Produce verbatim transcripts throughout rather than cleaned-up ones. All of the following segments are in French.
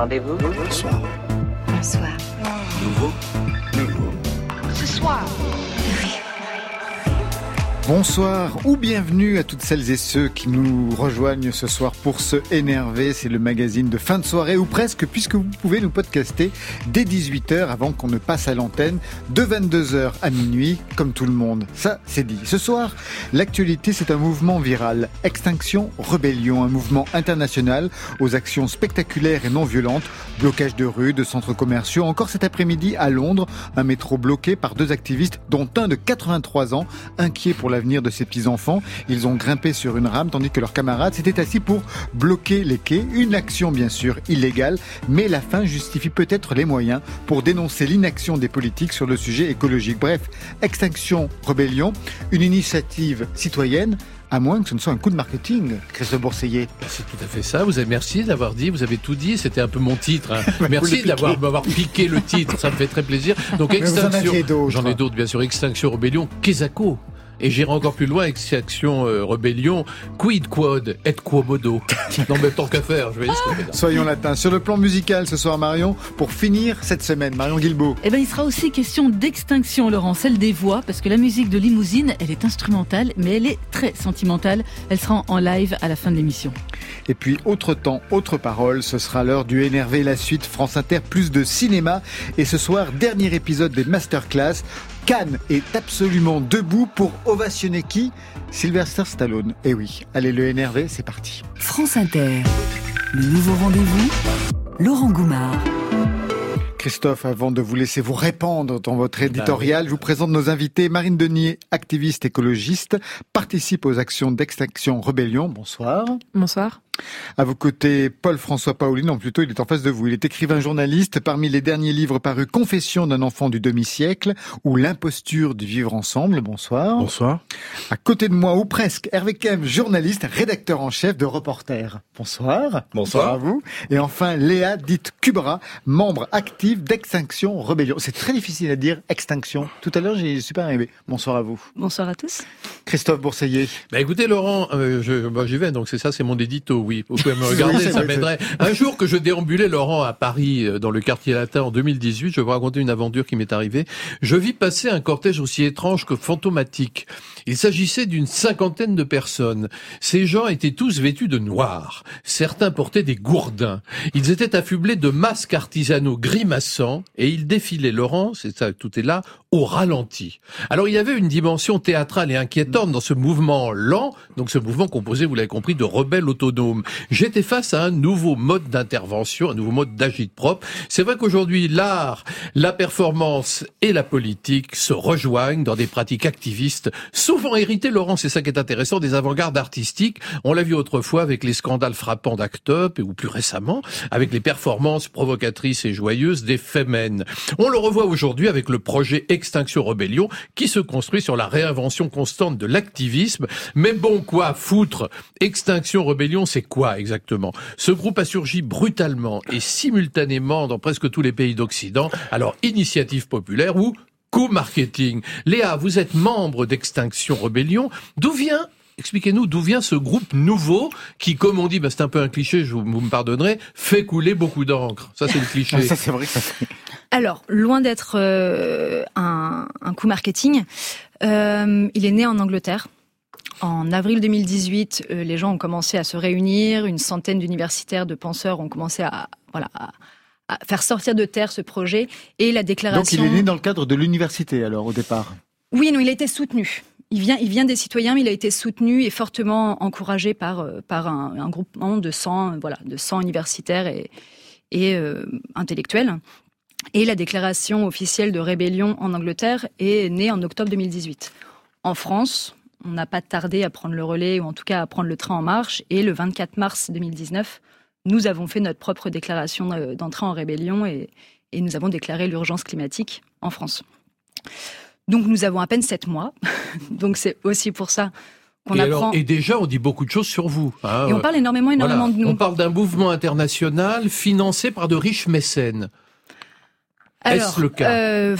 rendez-vous. Bonsoir. Bonsoir. Nouveau. Nouveau. Ce soir. Bonsoir ou bienvenue à toutes celles et ceux qui nous rejoignent ce soir pour se énerver. C'est le magazine de fin de soirée ou presque, puisque vous pouvez nous podcaster dès dix-huit heures avant qu'on ne passe à l'antenne de vingt-deux heures à minuit, comme tout le monde. Ça, c'est dit. Ce soir, l'actualité, c'est un mouvement viral. Extinction Rebellion, un mouvement international aux actions spectaculaires et non violentes. Blocage de rues, de centres commerciaux. Encore cet après-midi à Londres, un métro bloqué par deux activistes, dont un de quatre-vingt-trois ans, inquiet pour l'avenir de ses petits-enfants. Ils ont grimpé sur une rame tandis que leurs camarades s'étaient assis pour bloquer les quais. Une action bien sûr illégale, mais la fin justifie peut-être les moyens pour dénoncer l'inaction des politiques sur le sujet écologique. Bref, Extinction Rebellion, une initiative citoyenne, à moins que ce ne soit un coup de marketing, Christophe Bourseiller. C'est tout à fait ça. Vous avez merci d'avoir dit, vous avez tout dit. C'était un peu mon titre. Hein. Merci d'avoir m'avoir piqué le titre. Ça me fait très plaisir. Donc Extinction, j'en ai d'autres bien sûr. Extinction Rebellion, Quesaco. Et j'irai encore plus loin, Extinction euh, Rebellion, quid quod et quomodo. Non, mais tant qu'à faire, je vais dire ce que Soyons latins. Sur le plan musical ce soir, Marion, pour finir cette semaine, Marion Guilbault. Eh ben, il sera aussi question d'extinction, Laurent, celle des voix, parce que la musique de Limousine, elle est instrumentale, mais elle est très sentimentale. Elle sera en live à la fin de l'émission. Et puis, autre temps, autre parole, ce sera l'heure du Énervé, la suite France Inter, plus de cinéma. Et ce soir, dernier épisode des Masterclass. Cannes est absolument debout pour ovationner qui ? Sylvester Stallone. Eh oui, allez, le Énervé, c'est parti. France Inter, le nouveau rendez-vous, Laurent Goumard. Christophe, avant de vous laisser vous répandre dans votre éditorial, je vous présente nos invités. Marine Denier, activiste écologiste, participe aux actions d'Extinction Rebellion. Bonsoir. Bonsoir. À vos côtés, Paul-François Paoli, non plutôt, il est en face de vous. Il est écrivain journaliste. Parmi les derniers livres parus, Confession d'un enfant du demi-siècle ou L'imposture du vivre ensemble. Bonsoir. Bonsoir. À côté de moi, ou presque, Hervé Kem, journaliste, rédacteur en chef de Reporter. Bonsoir. Bonsoir. Bonsoir à vous. Et enfin, Léa, dite Kubra, membre active d'Extinction Rebellion. C'est très difficile à dire, extinction. Tout à l'heure, j'ai super aimé. Bonsoir à vous. Bonsoir à tous. Christophe Bourseiller. Bah écoutez Laurent, euh, je, bah, j'y vais, donc c'est ça, c'est mon édito, oui. Vous pouvez me regarder, ça m'aiderait. Un jour que je déambulais, Laurent, à Paris, dans le quartier latin en deux mille dix-huit, je vais vous raconter une aventure qui m'est arrivée. Je vis passer un cortège aussi étrange que fantomatique. Il s'agissait d'une cinquantaine de personnes. Ces gens étaient tous vêtus de noir. Certains portaient des gourdins. Ils étaient affublés de masques artisanaux grimaçants et ils défilaient, Laurent, c'est ça, tout est là, au ralenti. Alors il y avait une dimension théâtrale et inquiétante dans ce mouvement lent, donc ce mouvement composé, vous l'avez compris, de rebelles autonomes. J'étais face à un nouveau mode d'intervention, un nouveau mode d'agite-propre. C'est vrai qu'aujourd'hui, l'art, la performance et la politique se rejoignent dans des pratiques activistes souvent héritées, Laurent, c'est ça qui est intéressant, des avant-gardes artistiques. On l'a vu autrefois avec les scandales frappants d'Act Up, ou plus récemment, avec les performances provocatrices et joyeuses des Femen. On le revoit aujourd'hui avec le projet Extinction Rebellion, qui se construit sur la réinvention constante de l'activisme. Mais bon, quoi foutre ? Extinction Rebellion, c'est quoi exactement ? Ce groupe a surgi brutalement et simultanément dans presque tous les pays d'Occident. Alors, initiative populaire ou coup marketing. Léa, vous êtes membre d'Extinction Rebellion. D'où vient, expliquez-nous, d'où vient ce groupe nouveau qui, comme on dit, bah, c'est un peu un cliché, je vous, vous me pardonnerez, fait couler beaucoup d'encre. Ça, c'est le cliché. Ça, c'est vrai que ça fait... Alors, loin d'être euh, un, un coup marketing, euh, il est né en Angleterre. En avril deux mille dix-huit, euh, les gens ont commencé à se réunir, une centaine d'universitaires, de penseurs ont commencé à, voilà, à, à faire sortir de terre ce projet et la déclaration... Donc il est né dans le cadre de l'université alors au départ ? Oui, non, il a été soutenu. Il vient, il vient des citoyens, mais il a été soutenu et fortement encouragé par, par un, un groupement de cent, voilà, de cent universitaires et, et euh, intellectuels. Et la déclaration officielle de rébellion en Angleterre est née en octobre deux mille dix-huit. En France, on n'a pas tardé à prendre le relais, ou en tout cas à prendre le train en marche. Et le vingt-quatre mars deux mille dix-neuf, nous avons fait notre propre déclaration d'entrée en rébellion et, et nous avons déclaré l'urgence climatique en France. Donc nous avons à peine sept mois. Donc c'est aussi pour ça qu'on et apprend... Alors, et déjà, on dit beaucoup de choses sur vous. Hein. Et on parle énormément, énormément voilà. de nous. On parle d'un mouvement international financé par de riches mécènes. Alors, Est-ce le cas euh,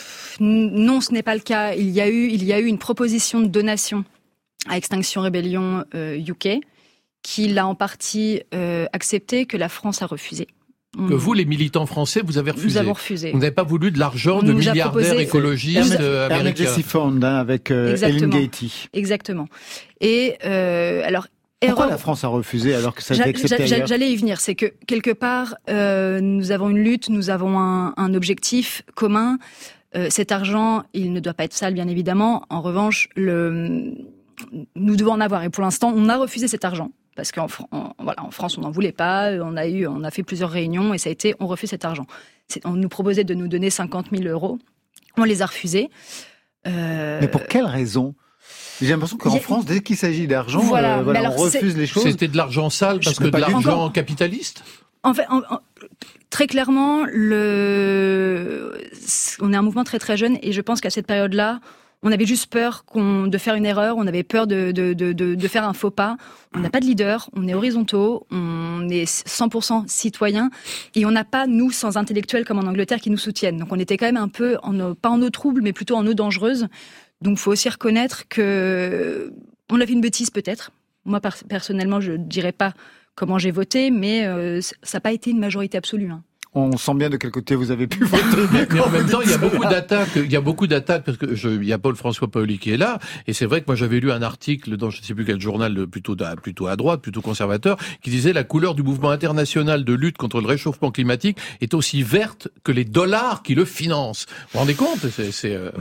Non, ce n'est pas le cas. Il y a eu, il y a eu une proposition de donation à Extinction Rebellion euh, U K, qui l'a en partie euh, accepté, que la France a refusé. Que vous, les militants français, vous avez refusé. Nous avons refusé. Vous n'avez pas voulu de l'argent de milliardaires proposé... écologistes euh, américains. Emergency Fund, hein, avec euh, Ellen Gaety. Exactement. Et euh, alors. Pourquoi erreur... la France a refusé alors que ça a été accepté ailleurs ? J'allais y venir. C'est que quelque part, euh, nous avons une lutte, nous avons un, un objectif commun. Euh, cet argent, il ne doit pas être sale, bien évidemment. En revanche, le... nous devons en avoir. Et pour l'instant, on a refusé cet argent. Parce qu'en en, voilà, en France, on n'en voulait pas. On a eu, on a fait plusieurs réunions et ça a été, on refuse cet argent. C'est, on nous proposait de nous donner cinquante mille euros. On les a refusés. Euh... Mais pour quelle raison ? J'ai l'impression qu'en a... France, dès qu'il s'agit d'argent, voilà, euh, voilà, alors, on refuse c'est... les choses. C'était de l'argent sale parce que de l'argent encore... capitaliste ? En fait, en, en, très clairement, le... on est un mouvement très très jeune et je pense qu'à cette période-là, on avait juste peur qu'on, de faire une erreur, on avait peur de, de, de, de, de faire un faux pas. On n'a pas de leader, on est horizontaux, on est cent pour cent citoyens et on n'a pas, nous, sans intellectuels comme en Angleterre, qui nous soutiennent. Donc on était quand même un peu, en, pas en eau trouble, mais plutôt en eau dangereuse. Donc il faut aussi reconnaître que on a fait une bêtise peut-être. Moi, personnellement, je ne dirais pas comment j'ai voté, mais euh, ça n'a pas été une majorité absolue. Hein. On sent bien de quel côté vous avez pu voter. Mais en même temps, il y a beaucoup d'attaques. Il y a beaucoup d'attaques parce que je, il y a Paul-François Paoli qui est là, et c'est vrai que moi j'avais lu un article dans je ne sais plus quel journal, plutôt à, plutôt à droite, plutôt conservateur, qui disait la couleur du mouvement international de lutte contre le réchauffement climatique est aussi verte que les dollars qui le financent. Vous vous rendez compte ? C'est, c'est euh...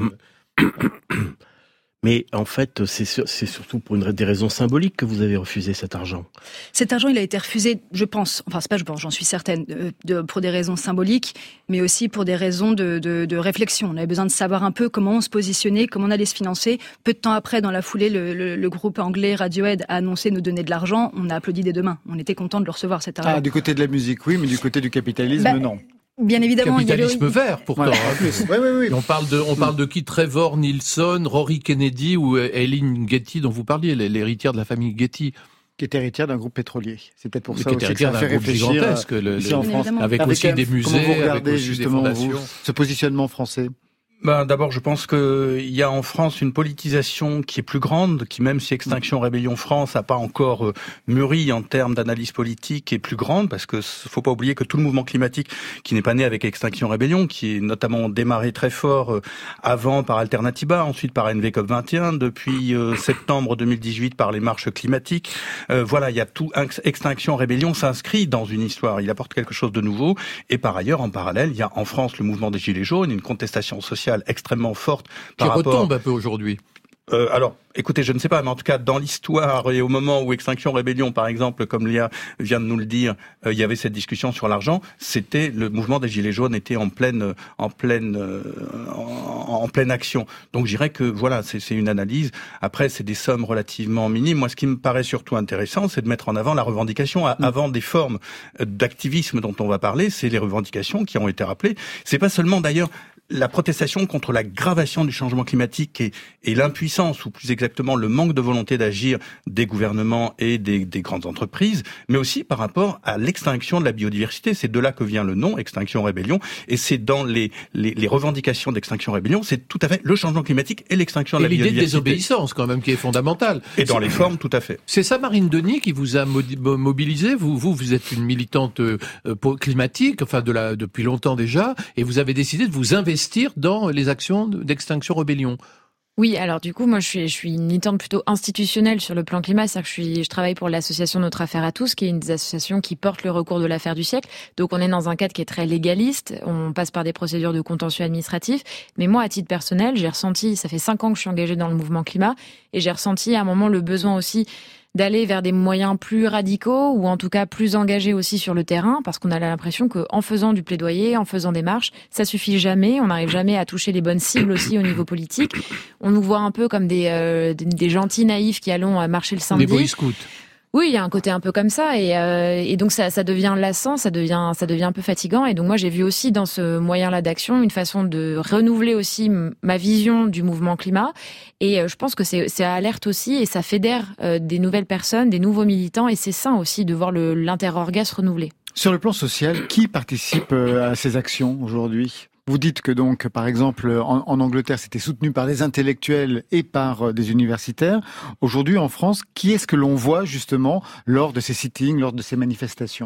Mais en fait, c'est, c'est surtout pour une, des raisons symboliques que vous avez refusé cet argent. Cet argent, il a été refusé, je pense, enfin c'est pas je pense, j'en suis certaine, de, de, pour des raisons symboliques, mais aussi pour des raisons de, de, de réflexion. On avait besoin de savoir un peu comment on se positionnait, comment on allait se financer. Peu de temps après, dans la foulée, le, le, le groupe anglais Radiohead a annoncé nous donner de l'argent. On a applaudi des deux mains. On était content de le recevoir, cet argent. Ah, du côté de la musique, oui, mais du côté du capitalisme, bah, non. Bien évidemment, capitalisme il y a le... vert pourtant. Ouais, hein. oui, oui, oui. On parle de, on parle de qui? Trevor Nilsson, Rory Kennedy ou Eileen Getty dont vous parliez, l'héritière de la famille Getty. Qui est héritière d'un groupe pétrolier. C'est peut-être pour Mais ça qui aussi est que ça fait réfléchir gigantesque, le, ici le, en France. Avec, avec aussi des musées, comment vous regardez avec aussi justement des vous, fondations. ce positionnement français? Ben, d'abord, je pense qu'il y a en France une politisation qui est plus grande, qui même si Extinction Rébellion France n'a pas encore euh, mûri en termes d'analyse politique, est plus grande, parce que faut pas oublier que tout le mouvement climatique, qui n'est pas né avec Extinction Rébellion, qui est notamment démarré très fort euh, avant par Alternatiba, ensuite par N V COP vingt et un, depuis euh, septembre deux mille dix-huit par les marches climatiques. Euh, voilà, il y a tout. Extinction Rébellion s'inscrit dans une histoire, il apporte quelque chose de nouveau, et par ailleurs, en parallèle, il y a en France le mouvement des Gilets jaunes, une contestation sociale extrêmement forte par qui rapport... retombe un peu aujourd'hui. Euh, alors, écoutez, je ne sais pas, mais en tout cas, dans l'histoire et au moment où Extinction Rébellion, par exemple, comme Léa vient de nous le dire, euh, il y avait cette discussion sur l'argent, c'était le mouvement des Gilets jaunes était en pleine, en pleine, euh, en, en pleine action. Donc, je dirais que voilà, c'est, c'est une analyse. Après, c'est des sommes relativement minimes. Moi, ce qui me paraît surtout intéressant, c'est de mettre en avant la revendication à, mmh. avant des formes d'activisme dont on va parler. C'est les revendications qui ont été rappelées. C'est pas seulement d'ailleurs la protestation contre l'aggravation du changement climatique et, et l'impuissance, ou plus exactement le manque de volonté d'agir des gouvernements et des, des grandes entreprises, mais aussi par rapport à l'extinction de la biodiversité. C'est de là que vient le nom, Extinction Rébellion, et c'est dans les, les, les revendications d'Extinction Rébellion, c'est tout à fait le changement climatique et l'extinction de et la biodiversité. Et l'idée de désobéissance, quand même, qui est fondamentale. Et dans les formes, tout à fait. C'est ça, Marine Denis, qui vous a mobilisé. Vous, vous, vous êtes une militante euh, climatique, enfin, de la, depuis longtemps déjà, et vous avez décidé de vous investir dans les actions d'Extinction Rébellion. Oui, alors du coup, moi, je suis, je suis une militante plutôt institutionnelle sur le plan climat, c'est-à-dire que je suis, je travaille pour l'association Notre Affaire à tous, qui est une des associations qui porte le recours de l'affaire du siècle. Donc, on est dans un cadre qui est très légaliste. On passe par des procédures de contentieux administratifs. Mais moi, à titre personnel, j'ai ressenti, ça fait cinq ans que je suis engagée dans le mouvement climat, et j'ai ressenti à un moment le besoin aussi d'aller vers des moyens plus radicaux ou en tout cas plus engagés aussi sur le terrain, parce qu'on a l'impression qu'en faisant du plaidoyer, en faisant des marches, ça suffit jamais, on n'arrive jamais à toucher les bonnes cibles aussi au niveau politique. On nous voit un peu comme des, euh, des, des gentils naïfs qui allons marcher le samedi. Des boy scouts. Oui, il y a un côté un peu comme ça, et, euh, et donc ça, ça devient lassant, ça devient, ça devient un peu fatigant. Et donc moi, j'ai vu aussi dans ce moyen-là d'action une façon de renouveler aussi m- ma vision du mouvement climat. Et euh, je pense que c'est, c'est alerte aussi, et ça fédère euh, des nouvelles personnes, des nouveaux militants, et c'est sain aussi de voir le, l'interorgas se renouveler. Sur le plan social, qui participe à ces actions aujourd'hui ? Vous dites que donc, par exemple, en, en Angleterre, c'était soutenu par des intellectuels et par euh, des universitaires. Aujourd'hui, en France, qui est-ce que l'on voit justement lors de ces sittings, lors de ces manifestations ?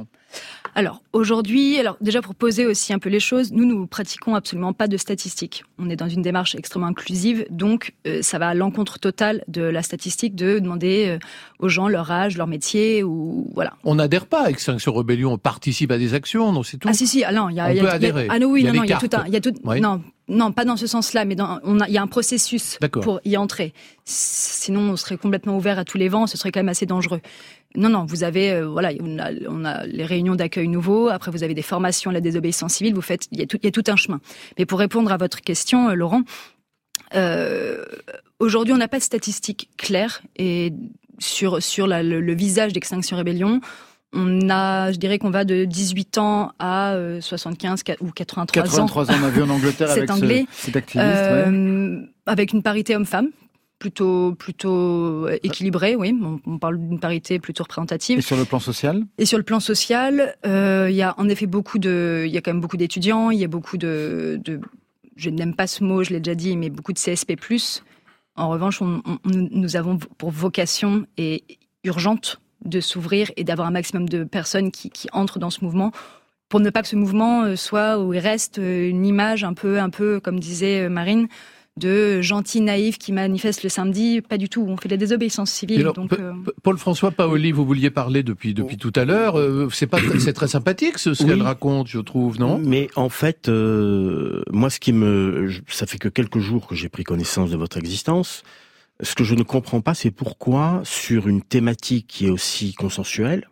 Alors aujourd'hui, alors déjà pour poser aussi un peu les choses, nous nous pratiquons absolument pas de statistiques. On est dans une démarche extrêmement inclusive, donc euh, ça va à l'encontre totale de la statistique de demander euh, aux gens leur âge, leur métier ou voilà. On n'adhère pas à Extinction Rebellion, on participe à des actions, non c'est tout. Ah si si, ah non, il y a, on y a, peut y a, adhérer. Ah non oui, il y a non non, il y a cartes. tout un, il y a tout, Oui. non. Non, pas dans ce sens-là, mais dans, on a, il y a un processus D'accord. pour y entrer. Sinon, on serait complètement ouvert à tous les vents, ce serait quand même assez dangereux. Non, non, vous avez, euh, voilà, on a, on a les réunions d'accueil nouveaux, après vous avez des formations à la désobéissance civile, vous faites, il y a tout, il y a tout un chemin. Mais pour répondre à votre question, euh, Laurent, euh, aujourd'hui, on n'a pas de statistiques claires et sur, sur la, le, le visage d'Extinction Rebellion. On a, je dirais qu'on va de dix-huit ans à euh, soixante-quinze ou quatre-vingt-trois, quatre-vingt-trois ans. ans, on a vu en Angleterre avec anglais, ce, cet activiste. Euh, ouais. Avec une parité homme-femme, plutôt, plutôt équilibrée, oui. On, on parle d'une parité plutôt représentative. Et sur le plan social ? Et sur le plan social, euh, il y a en effet beaucoup de, il y a quand même beaucoup d'étudiants, il y a beaucoup de, de, je n'aime pas ce mot, je l'ai déjà dit, mais beaucoup de C S P plus. En revanche, on, on, nous avons pour vocation et urgente de s'ouvrir et d'avoir un maximum de personnes qui, qui entrent dans ce mouvement pour ne pas que ce mouvement soit ou reste une image un peu, un peu comme disait Marine, de gentils naïfs qui manifestent le samedi. Pas du tout, on fait de la désobéissance civile. Alors, donc, P- euh... Paul-François Paoli, vous vouliez parler depuis, depuis tout à l'heure. Euh, c'est, pas, c'est très sympathique ce, ce Oui. qu'elle raconte, je trouve, non ? Mais en fait, euh, moi, ce qui me, je- ça fait que quelques jours que j'ai pris connaissance de votre existence. Ce que je ne comprends pas, c'est pourquoi, sur une thématique qui est aussi consensuelle,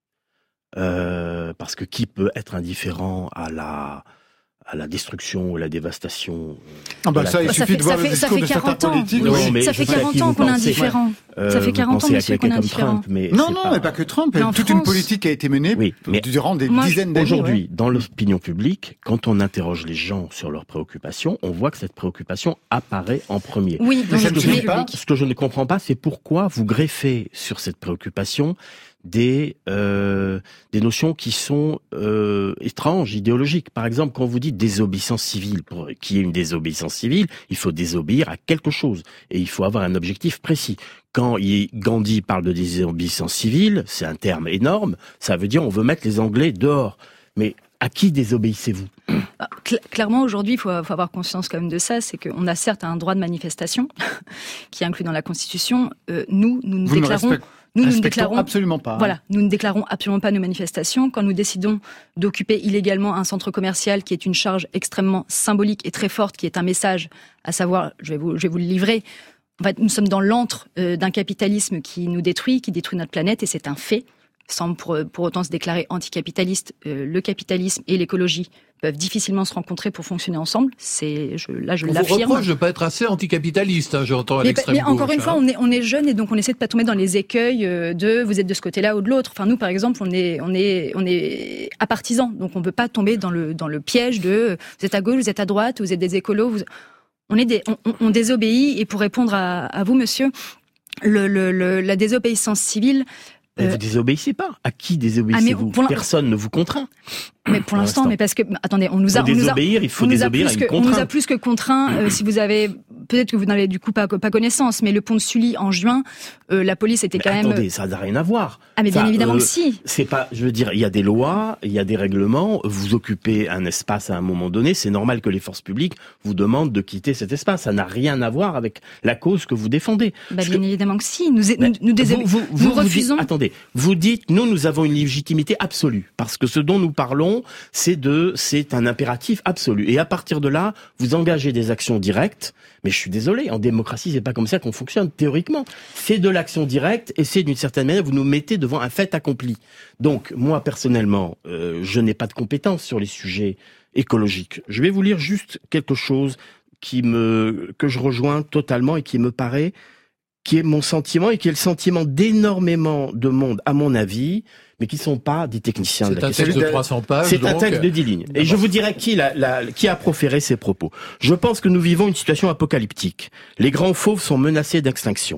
euh, parce que qui peut être indifférent à la, à la destruction ou la dévastation. Ah bah de la ça, il terre. ça suffit fait, de voir ça le fait, ça discours fait de certains quarante ans. politiques. Non, Oui, mais ça je fait sais à quarante qui ans vous qu'on est pensez. indifférent. Euh, Ça fait vous quarante ans, pensez à monsieur, quelqu'un qu'on est comme indifférent. Trump, mais Non, c'est non, mais pas que Trump. Mais en Toute France- une politique a été menée Oui, mais durant des moi, dizaines d'années. aujourd'hui, ouais. dans l'opinion publique, quand on interroge les gens sur leurs préoccupations, on voit que cette préoccupation apparaît en premier. Oui, dans Mais ça ne l'opinion suffit pas. publique. Ce que je ne comprends pas, c'est pourquoi vous greffez sur cette préoccupation des euh, des notions qui sont euh, étranges, idéologiques. Par exemple, quand vous dites désobéissance civile, pour qu'il y ait une désobéissance civile, il faut désobéir à quelque chose et il faut avoir un objectif précis. Quand il, Gandhi parle de désobéissance civile, c'est un terme énorme, ça veut dire on veut mettre les Anglais dehors. Mais à qui désobéissez-vous ? Ah, cl- Clairement, aujourd'hui, il faut, faut avoir conscience quand même de ça, c'est qu'on a certes un droit de manifestation qui est inclus dans la Constitution. Euh, nous, nous nous Vous ne déclarons, respect- nous, nous nous respectons déclarons, absolument pas. hein. voilà, nous ne déclarons absolument pas nos manifestations. Quand nous décidons d'occuper illégalement un centre commercial qui est une charge extrêmement symbolique et très forte, qui est un message, à savoir, je vais vous, je vais vous le livrer. En fait, nous sommes dans l'antre euh, d'un capitalisme qui nous détruit, qui détruit notre planète, et c'est un fait. Sans pour, pour autant se déclarer anticapitaliste, euh, le capitalisme et l'écologie peuvent difficilement se rencontrer pour fonctionner ensemble. C'est, je, là, je On vous l'affirme. reproche de pas être assez anticapitaliste, hein, j'entends à Mais, l'extrême mais encore gauche, une fois, hein. on est, on est jeune et donc on essaie de pas tomber dans les écueils euh, de vous êtes de ce côté-là ou de l'autre. Enfin, nous, par exemple, on est, on est, on est apartisans, donc on peut pas tomber dans le, dans le piège de euh, vous êtes à gauche, vous êtes à droite, vous êtes des écolos. Vous... On est des, on, on, on désobéit. Et pour répondre à, à vous, monsieur, le, le, le, la désobéissance civile. Mais Euh, vous désobéissez pas. À qui désobéissez-vous ? Ah, mais pour l'in- Personne ne vous contraint. Mais pour Pour l'instant, l'instant. mais parce que attendez, on nous a, Pour on nous a, désobéir, il faut on nous a désobéir à plus une que, on nous a contrainte. plus que contraint. euh, si vous avez, peut-être que vous n'avez du coup pas, pas connaissance, mais le pont de Sully en juin, euh, la police était Mais quand même. attendez, ça n'a rien à voir. Ah mais bien Ça, évidemment euh, que si. C'est pas, je veux dire, il y a des lois, il y a des règlements. Vous occupez un espace à un moment donné, c'est normal que les forces publiques vous demandent de quitter cet espace. Ça n'a rien à voir avec la cause que vous défendez. Bah, Parce bien que- évidemment que si. Nous, Mais nous, nous, déso- vous, vous, nous vous, vous refusons. dites, attendez, vous dites, nous, nous avons une légitimité absolue, parce que ce dont nous parlons, c'est de, c'est un impératif absolu. Et à partir de là, vous engagez des actions directes. Mais je suis désolé, en démocratie, c'est pas comme ça qu'on fonctionne théoriquement. C'est de l'action directe, et c'est d'une certaine manière, vous nous mettez devant un fait accompli. Donc, moi personnellement, euh, je n'ai pas de compétences sur les sujets écologiques. Je vais vous lire juste quelque chose qui me, que je rejoins totalement et qui me paraît, qui est mon sentiment et qui est le sentiment d'énormément de monde, à mon avis, mais qui sont pas des techniciens de C'est la un question. texte de trois cents pages. C'est un donc, texte de dix lignes. Et je vous dirai qui, la, la, qui a proféré ces propos. Je pense que nous vivons une situation apocalyptique. Les grands fauves sont menacés d'extinction.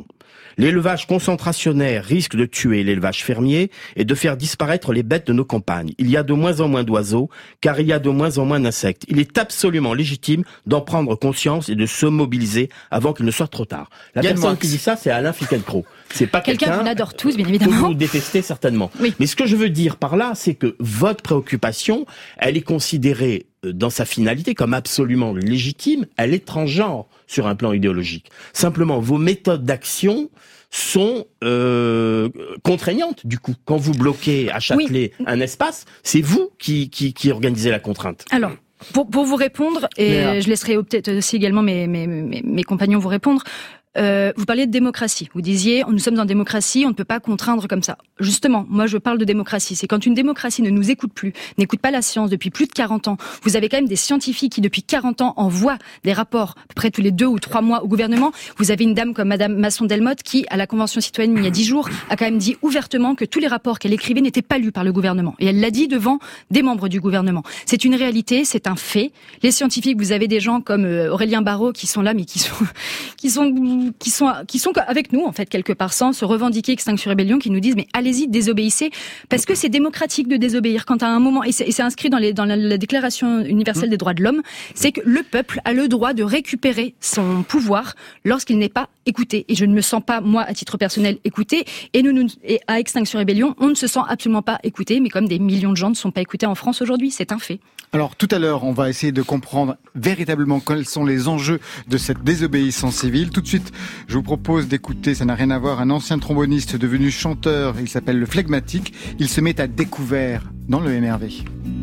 L'élevage concentrationnaire risque de tuer l'élevage fermier et de faire disparaître les bêtes de nos campagnes. Il y a de moins en moins d'oiseaux, car il y a de moins en moins d'insectes. Il est absolument légitime d'en prendre conscience et de se mobiliser avant qu'il ne soit trop tard. La Yann personne Moix. qui dit ça, c'est Alain Finkielkraut. C'est pas Quelqu'un quelqu'un qu'on adore tous, bien que évidemment. vous détestez certainement. Oui. Mais ce que je veux dire par là, c'est que votre préoccupation, elle est considérée dans sa finalité comme absolument légitime, elle est transgenre sur un plan idéologique. Simplement, vos méthodes d'action sont euh, contraignantes, du coup. Quand vous bloquez à Châtelet oui. un espace, c'est vous qui, qui, qui organisez la contrainte. Alors, pour, pour vous répondre, et Mais, je laisserai peut-être aussi également mes, mes, mes, mes compagnons vous répondre, Euh, vous parliez de démocratie. Vous disiez, nous sommes en démocratie, on ne peut pas contraindre comme ça. Justement, moi je parle de démocratie. C'est quand une démocratie ne nous écoute plus, n'écoute pas la science depuis plus de quarante ans. Vous avez quand même des scientifiques qui depuis quarante ans envoient des rapports à peu près tous les deux ou trois mois au gouvernement. Vous avez une dame comme Madame Masson-Delmotte qui, à la Convention citoyenne il y a dix jours, a quand même dit ouvertement que tous les rapports qu'elle écrivait n'étaient pas lus par le gouvernement. Et elle l'a dit devant des membres du gouvernement. C'est une réalité, c'est un fait. Les scientifiques, vous avez des gens comme Aurélien Barraud qui sont là, mais qui sont, qui sont qui sont qui sont avec nous en fait quelque part sans se revendiquer Extinction Rebellion, qui nous disent mais allez-y, désobéissez, parce que c'est démocratique de désobéir quand à un moment, et c'est, et c'est inscrit dans, les, dans la, la Déclaration universelle des droits de l'homme, c'est que le peuple a le droit de récupérer son pouvoir lorsqu'il n'est pas écouté. Et je ne me sens pas, moi, à titre personnel, écouté. Et nous, nous et à Extinction Rebellion, on ne se sent absolument pas écouté, mais comme des millions de gens ne sont pas écoutés en France aujourd'hui, c'est un fait. Alors tout à l'heure, on va essayer de comprendre véritablement quels sont les enjeux de cette désobéissance civile. Tout de suite, je vous propose d'écouter, ça n'a rien à voir, un ancien tromboniste devenu chanteur, il s'appelle le Phlegmatique. Il se met à découvert dans le N R V.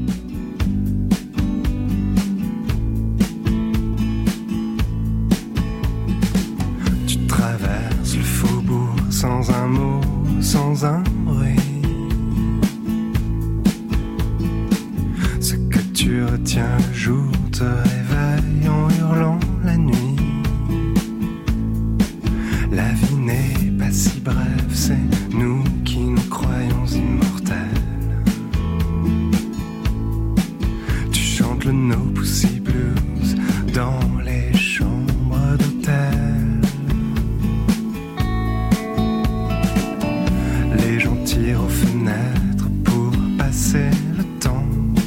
Tu traverses le faubourg sans un mot, sans un bruit. Ce que tu retiens le jour te réveille en hurlant la nuit. La vie n'est pas si brève, c'est nous qui nous croyons immortels. Tu chantes le No Pussy Blues dans les chambres d'hôtel. Les gens tirent aux fenêtres pour passer le temps.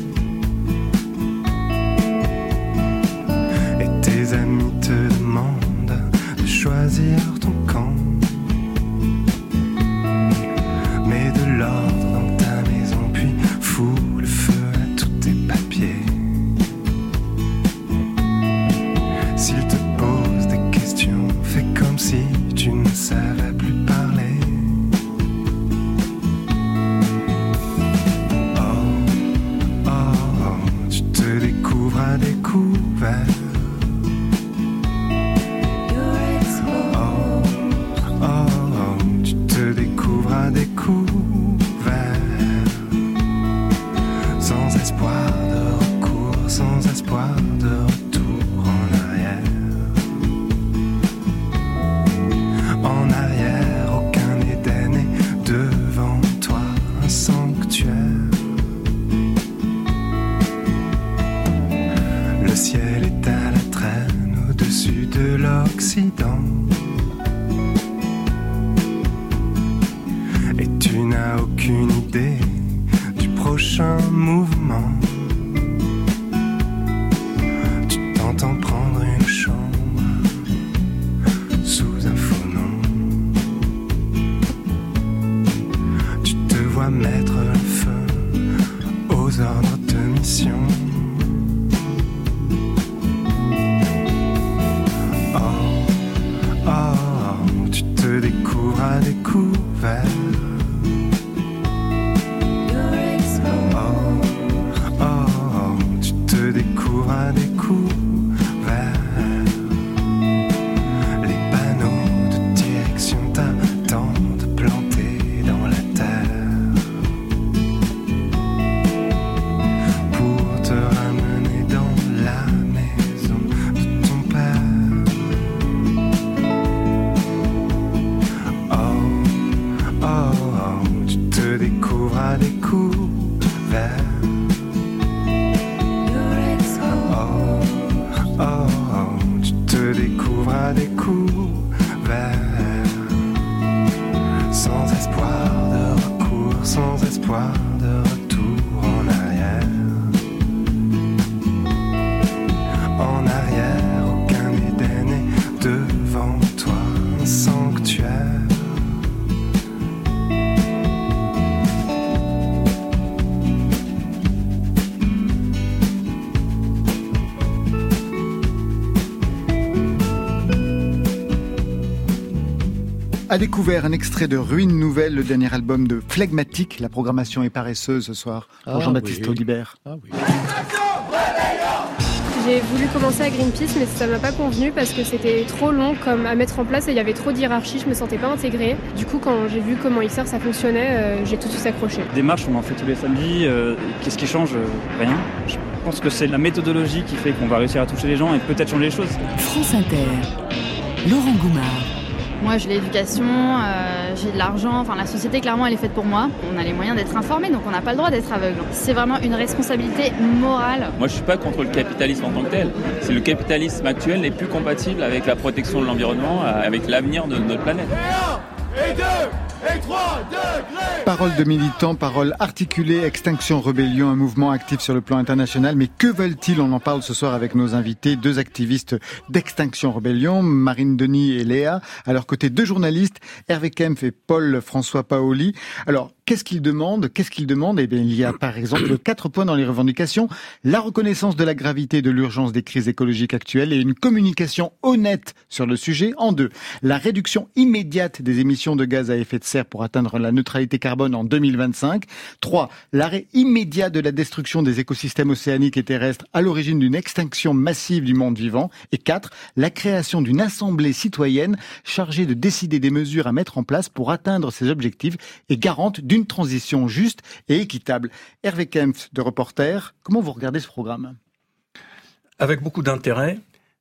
Et tes amis te demandent de choisir ton camp. Mets de l'ordre dans ta maison, puis fous le feu à tous tes papiers. S'ils te posent des questions, fais comme si tu ne savais plus parler. Oh, oh, oh, tu te découvres à découvert. Découvert, sans espoir de recours, sans espoir de retour en arrière. En arrière, aucun Éden et devant toi un sanctuaire. Le ciel est à la traîne au-dessus de l'Occident. Tu n'as aucune idée du prochain mouvement. Tu t'entends prendre une chambre sous un faux nom. Tu te vois mettre le feu aux ordres de mission. Oh, oh, oh, tu te découvres à découvert. À découvert, les panneaux de direction t'attendent plantés dans la terre pour te ramener dans la maison de ton père. Oh, oh, pas de retour en arrière. En arrière, aucun Éden et devant toi un sanctuaire. A découvert un extrait de Ruine Nouvelle, le dernier album de Phlegmatique. La programmation est paresseuse ce soir pour Ah, Jean-Baptiste oui. Audibert. Ah oui. J'ai voulu commencer à Greenpeace, mais ça m'a pas convenu parce que c'était trop long comme à mettre en place et il y avait trop d'hierarchie, je me sentais pas intégrée. Du coup, quand j'ai vu comment X R ça fonctionnait, euh, j'ai tout de suite accroché. Des marches, on en fait tous les samedis. Euh, qu'est-ce qui change ? Rien. Je pense que c'est la méthodologie qui fait qu'on va réussir à toucher les gens et peut-être changer les choses. France Inter, Laurent Goumard. Moi, j'ai l'éducation, euh, j'ai de l'argent. Enfin, la société, clairement, elle est faite pour moi. On a les moyens d'être informés, donc on n'a pas le droit d'être aveugle. C'est vraiment une responsabilité morale. Moi, je suis pas contre le capitalisme en tant que tel. C'est le capitalisme actuel n'est plus compatible avec la protection de l'environnement, avec l'avenir de notre planète. Et un, et deux, et trois degrés. Paroles de militants, paroles articulées, Extinction Rebellion, un mouvement actif sur le plan international. Mais que veulent-ils ? On en parle ce soir avec nos invités, deux activistes d'Extinction Rebellion, Marine Denis et Léa. À leur côté, deux journalistes, Hervé Kempf et Paul-François Paoli. Alors, qu'est-ce qu'ils demandent ? Qu'est-ce qu'ils demandent ? Eh bien, il y a par exemple quatre points dans les revendications. La reconnaissance de la gravité et de l'urgence des crises écologiques actuelles et une communication honnête sur le sujet. En deux, la réduction immédiate des émissions de gaz à effet de serre pour atteindre la neutralité carbone en deux mille vingt-cinq. Trois, l'arrêt immédiat de la destruction des écosystèmes océaniques et terrestres à l'origine d'une extinction massive du monde vivant. Et quatre, la création d'une assemblée citoyenne chargée de décider des mesures à mettre en place pour atteindre ces objectifs et garante d'une transition juste et équitable. Hervé Kempf de Reporter, comment vous regardez ce programme ? Avec beaucoup d'intérêt.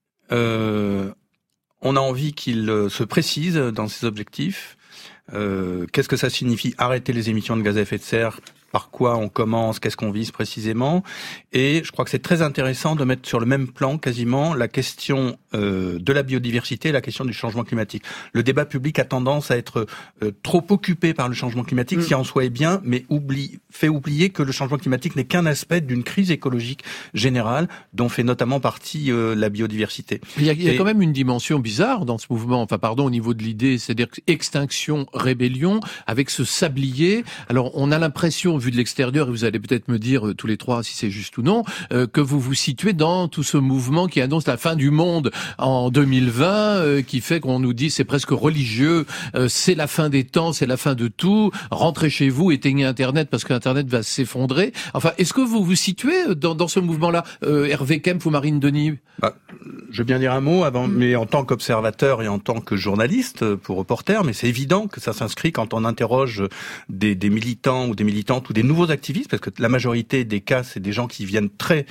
Euh, on a envie qu'il se précise dans ses objectifs. Euh, qu'est-ce que ça signifie arrêter les émissions de gaz à effet de serre ? Par quoi on commence, qu'est-ce qu'on vise précisément. Et je crois que c'est très intéressant de mettre sur le même plan quasiment la question euh, de la biodiversité et la question du changement climatique. Le débat public a tendance à être euh, trop occupé par le changement climatique, mmh. qui en soi est bien, mais oublie, fait oublier que le changement climatique n'est qu'un aspect d'une crise écologique générale dont fait notamment partie euh, la biodiversité. Il y a, il y a et... quand même une dimension bizarre dans ce mouvement, enfin pardon, au niveau de l'idée, c'est-à-dire extinction, rébellion, avec ce sablier. Alors on a l'impression, vu de l'extérieur, et vous allez peut-être me dire euh, tous les trois si c'est juste ou non, euh, que vous vous situez dans tout ce mouvement qui annonce la fin du monde en deux mille vingt, euh, qui fait qu'on nous dit c'est presque religieux, euh, c'est la fin des temps, c'est la fin de tout, rentrez chez vous, éteignez Internet parce que Internet va s'effondrer. Enfin, est-ce que vous vous situez dans, dans ce mouvement-là, euh, Hervé Kempf ou Marine Denis ? Bah, je veux bien dire un mot avant, mais en tant qu'observateur et en tant que journaliste pour Reporter, mais c'est évident que ça s'inscrit quand on interroge des, des militants ou des militantes ou des nouveaux activistes, parce que la majorité des cas, c'est des gens qui viennent très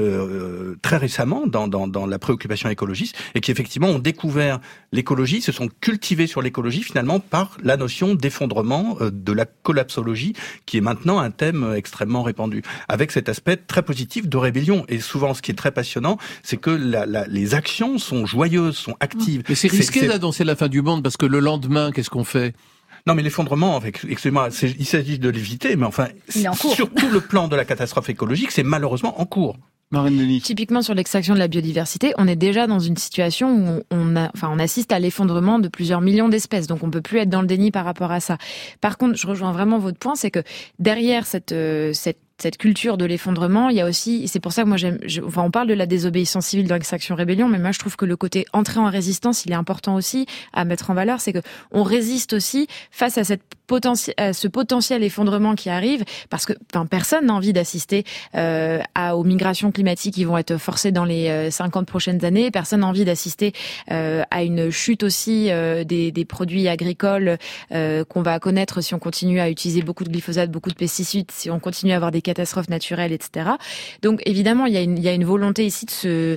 euh, très récemment dans, dans, dans la préoccupation écologiste et qui effectivement ont découvert l'écologie, se sont cultivés sur l'écologie finalement par la notion d'effondrement, euh, de la collapsologie, qui est maintenant un thème extrêmement répandu, avec cet aspect très positif de rébellion. Et souvent, ce qui est très passionnant, c'est que la, la, les actions sont joyeuses, sont actives. Mais c'est risqué d'annoncer la fin du monde, parce que le lendemain, qu'est-ce qu'on fait ? Non, mais l'effondrement, avec, excusez-moi, il s'agit de l'éviter, mais enfin, sur tout le plan de la catastrophe écologique, c'est malheureusement en cours. Marine Denis. Typiquement sur l'extraction de la biodiversité, on est déjà dans une situation où on, a, enfin, on assiste à l'effondrement de plusieurs millions d'espèces, donc on peut plus être dans le déni par rapport à ça. Par contre, je rejoins vraiment votre point, c'est que derrière cette, euh, cette cette culture de l'effondrement, il y a aussi, c'est pour ça que moi j'aime, je, enfin on parle de la désobéissance civile dans l'extraction rébellion, mais moi je trouve que le côté entrée en résistance, il est important aussi à mettre en valeur, c'est que on résiste aussi face à cette potentiel, à ce potentiel effondrement qui arrive, parce que enfin personne n'a envie d'assister euh, à aux migrations climatiques qui vont être forcées dans les euh, cinquante prochaines années, personne n'a envie d'assister euh, à une chute aussi euh, des, des produits agricoles euh, qu'on va connaître si on continue à utiliser beaucoup de glyphosate, beaucoup de pesticides, si on continue à avoir des catastrophes naturelles, et cetera. Donc évidemment, il y a une, il y a une volonté ici de se,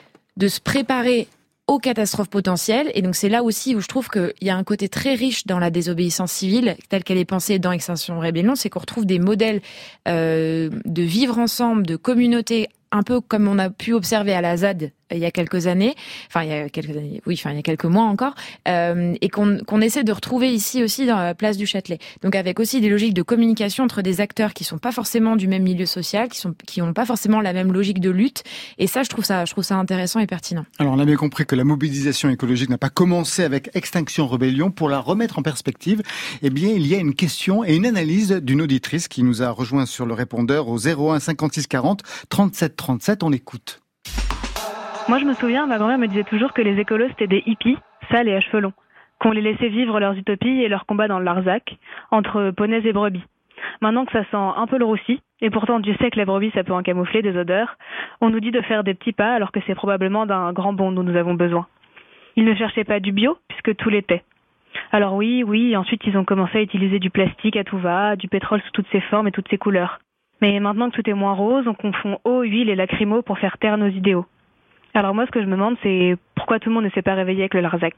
de se préparer aux catastrophes potentielles. Et donc c'est là aussi où je trouve qu'il y a un côté très riche dans la désobéissance civile, telle qu'elle est pensée dans Extinction Rébellion, c'est qu'on retrouve des modèles euh, de vivre ensemble, de communauté, un peu comme on a pu observer à la Z A D il y a quelques années, enfin il y a quelques années, oui, enfin il y a quelques mois encore, euh, et qu'on, qu'on essaie de retrouver ici aussi dans la place du Châtelet. Donc avec aussi des logiques de communication entre des acteurs qui sont pas forcément du même milieu social, qui sont qui ont pas forcément la même logique de lutte. Et ça, je trouve ça, je trouve ça intéressant et pertinent. Alors on a bien compris que la mobilisation écologique n'a pas commencé avec Extinction Rebellion. Pour la remettre en perspective, eh bien il y a une question et une analyse d'une auditrice qui nous a rejoint sur le répondeur au zéro un cinquante-six quarante trente-sept trente-sept. On écoute. Moi, je me souviens, ma grand-mère me disait toujours que les écolos, c'était des hippies, sales et à cheveux longs, qu'on les laissait vivre leurs utopies et leurs combats dans le Larzac, entre poney et brebis. Maintenant que ça sent un peu le roussi, et pourtant Dieu sait que la brebis, ça peut en camoufler des odeurs, on nous dit de faire des petits pas alors que c'est probablement d'un grand bond dont nous avons besoin. Ils ne cherchaient pas du bio, puisque tout l'était. Alors oui, oui, ensuite ils ont commencé à utiliser du plastique à tout va, du pétrole sous toutes ses formes et toutes ses couleurs. Mais maintenant que tout est moins rose, on confond eau, huile et lacrymo pour faire taire nos idéaux. Alors moi, ce que je me demande, c'est pourquoi tout le monde ne s'est pas réveillé avec le Larzac.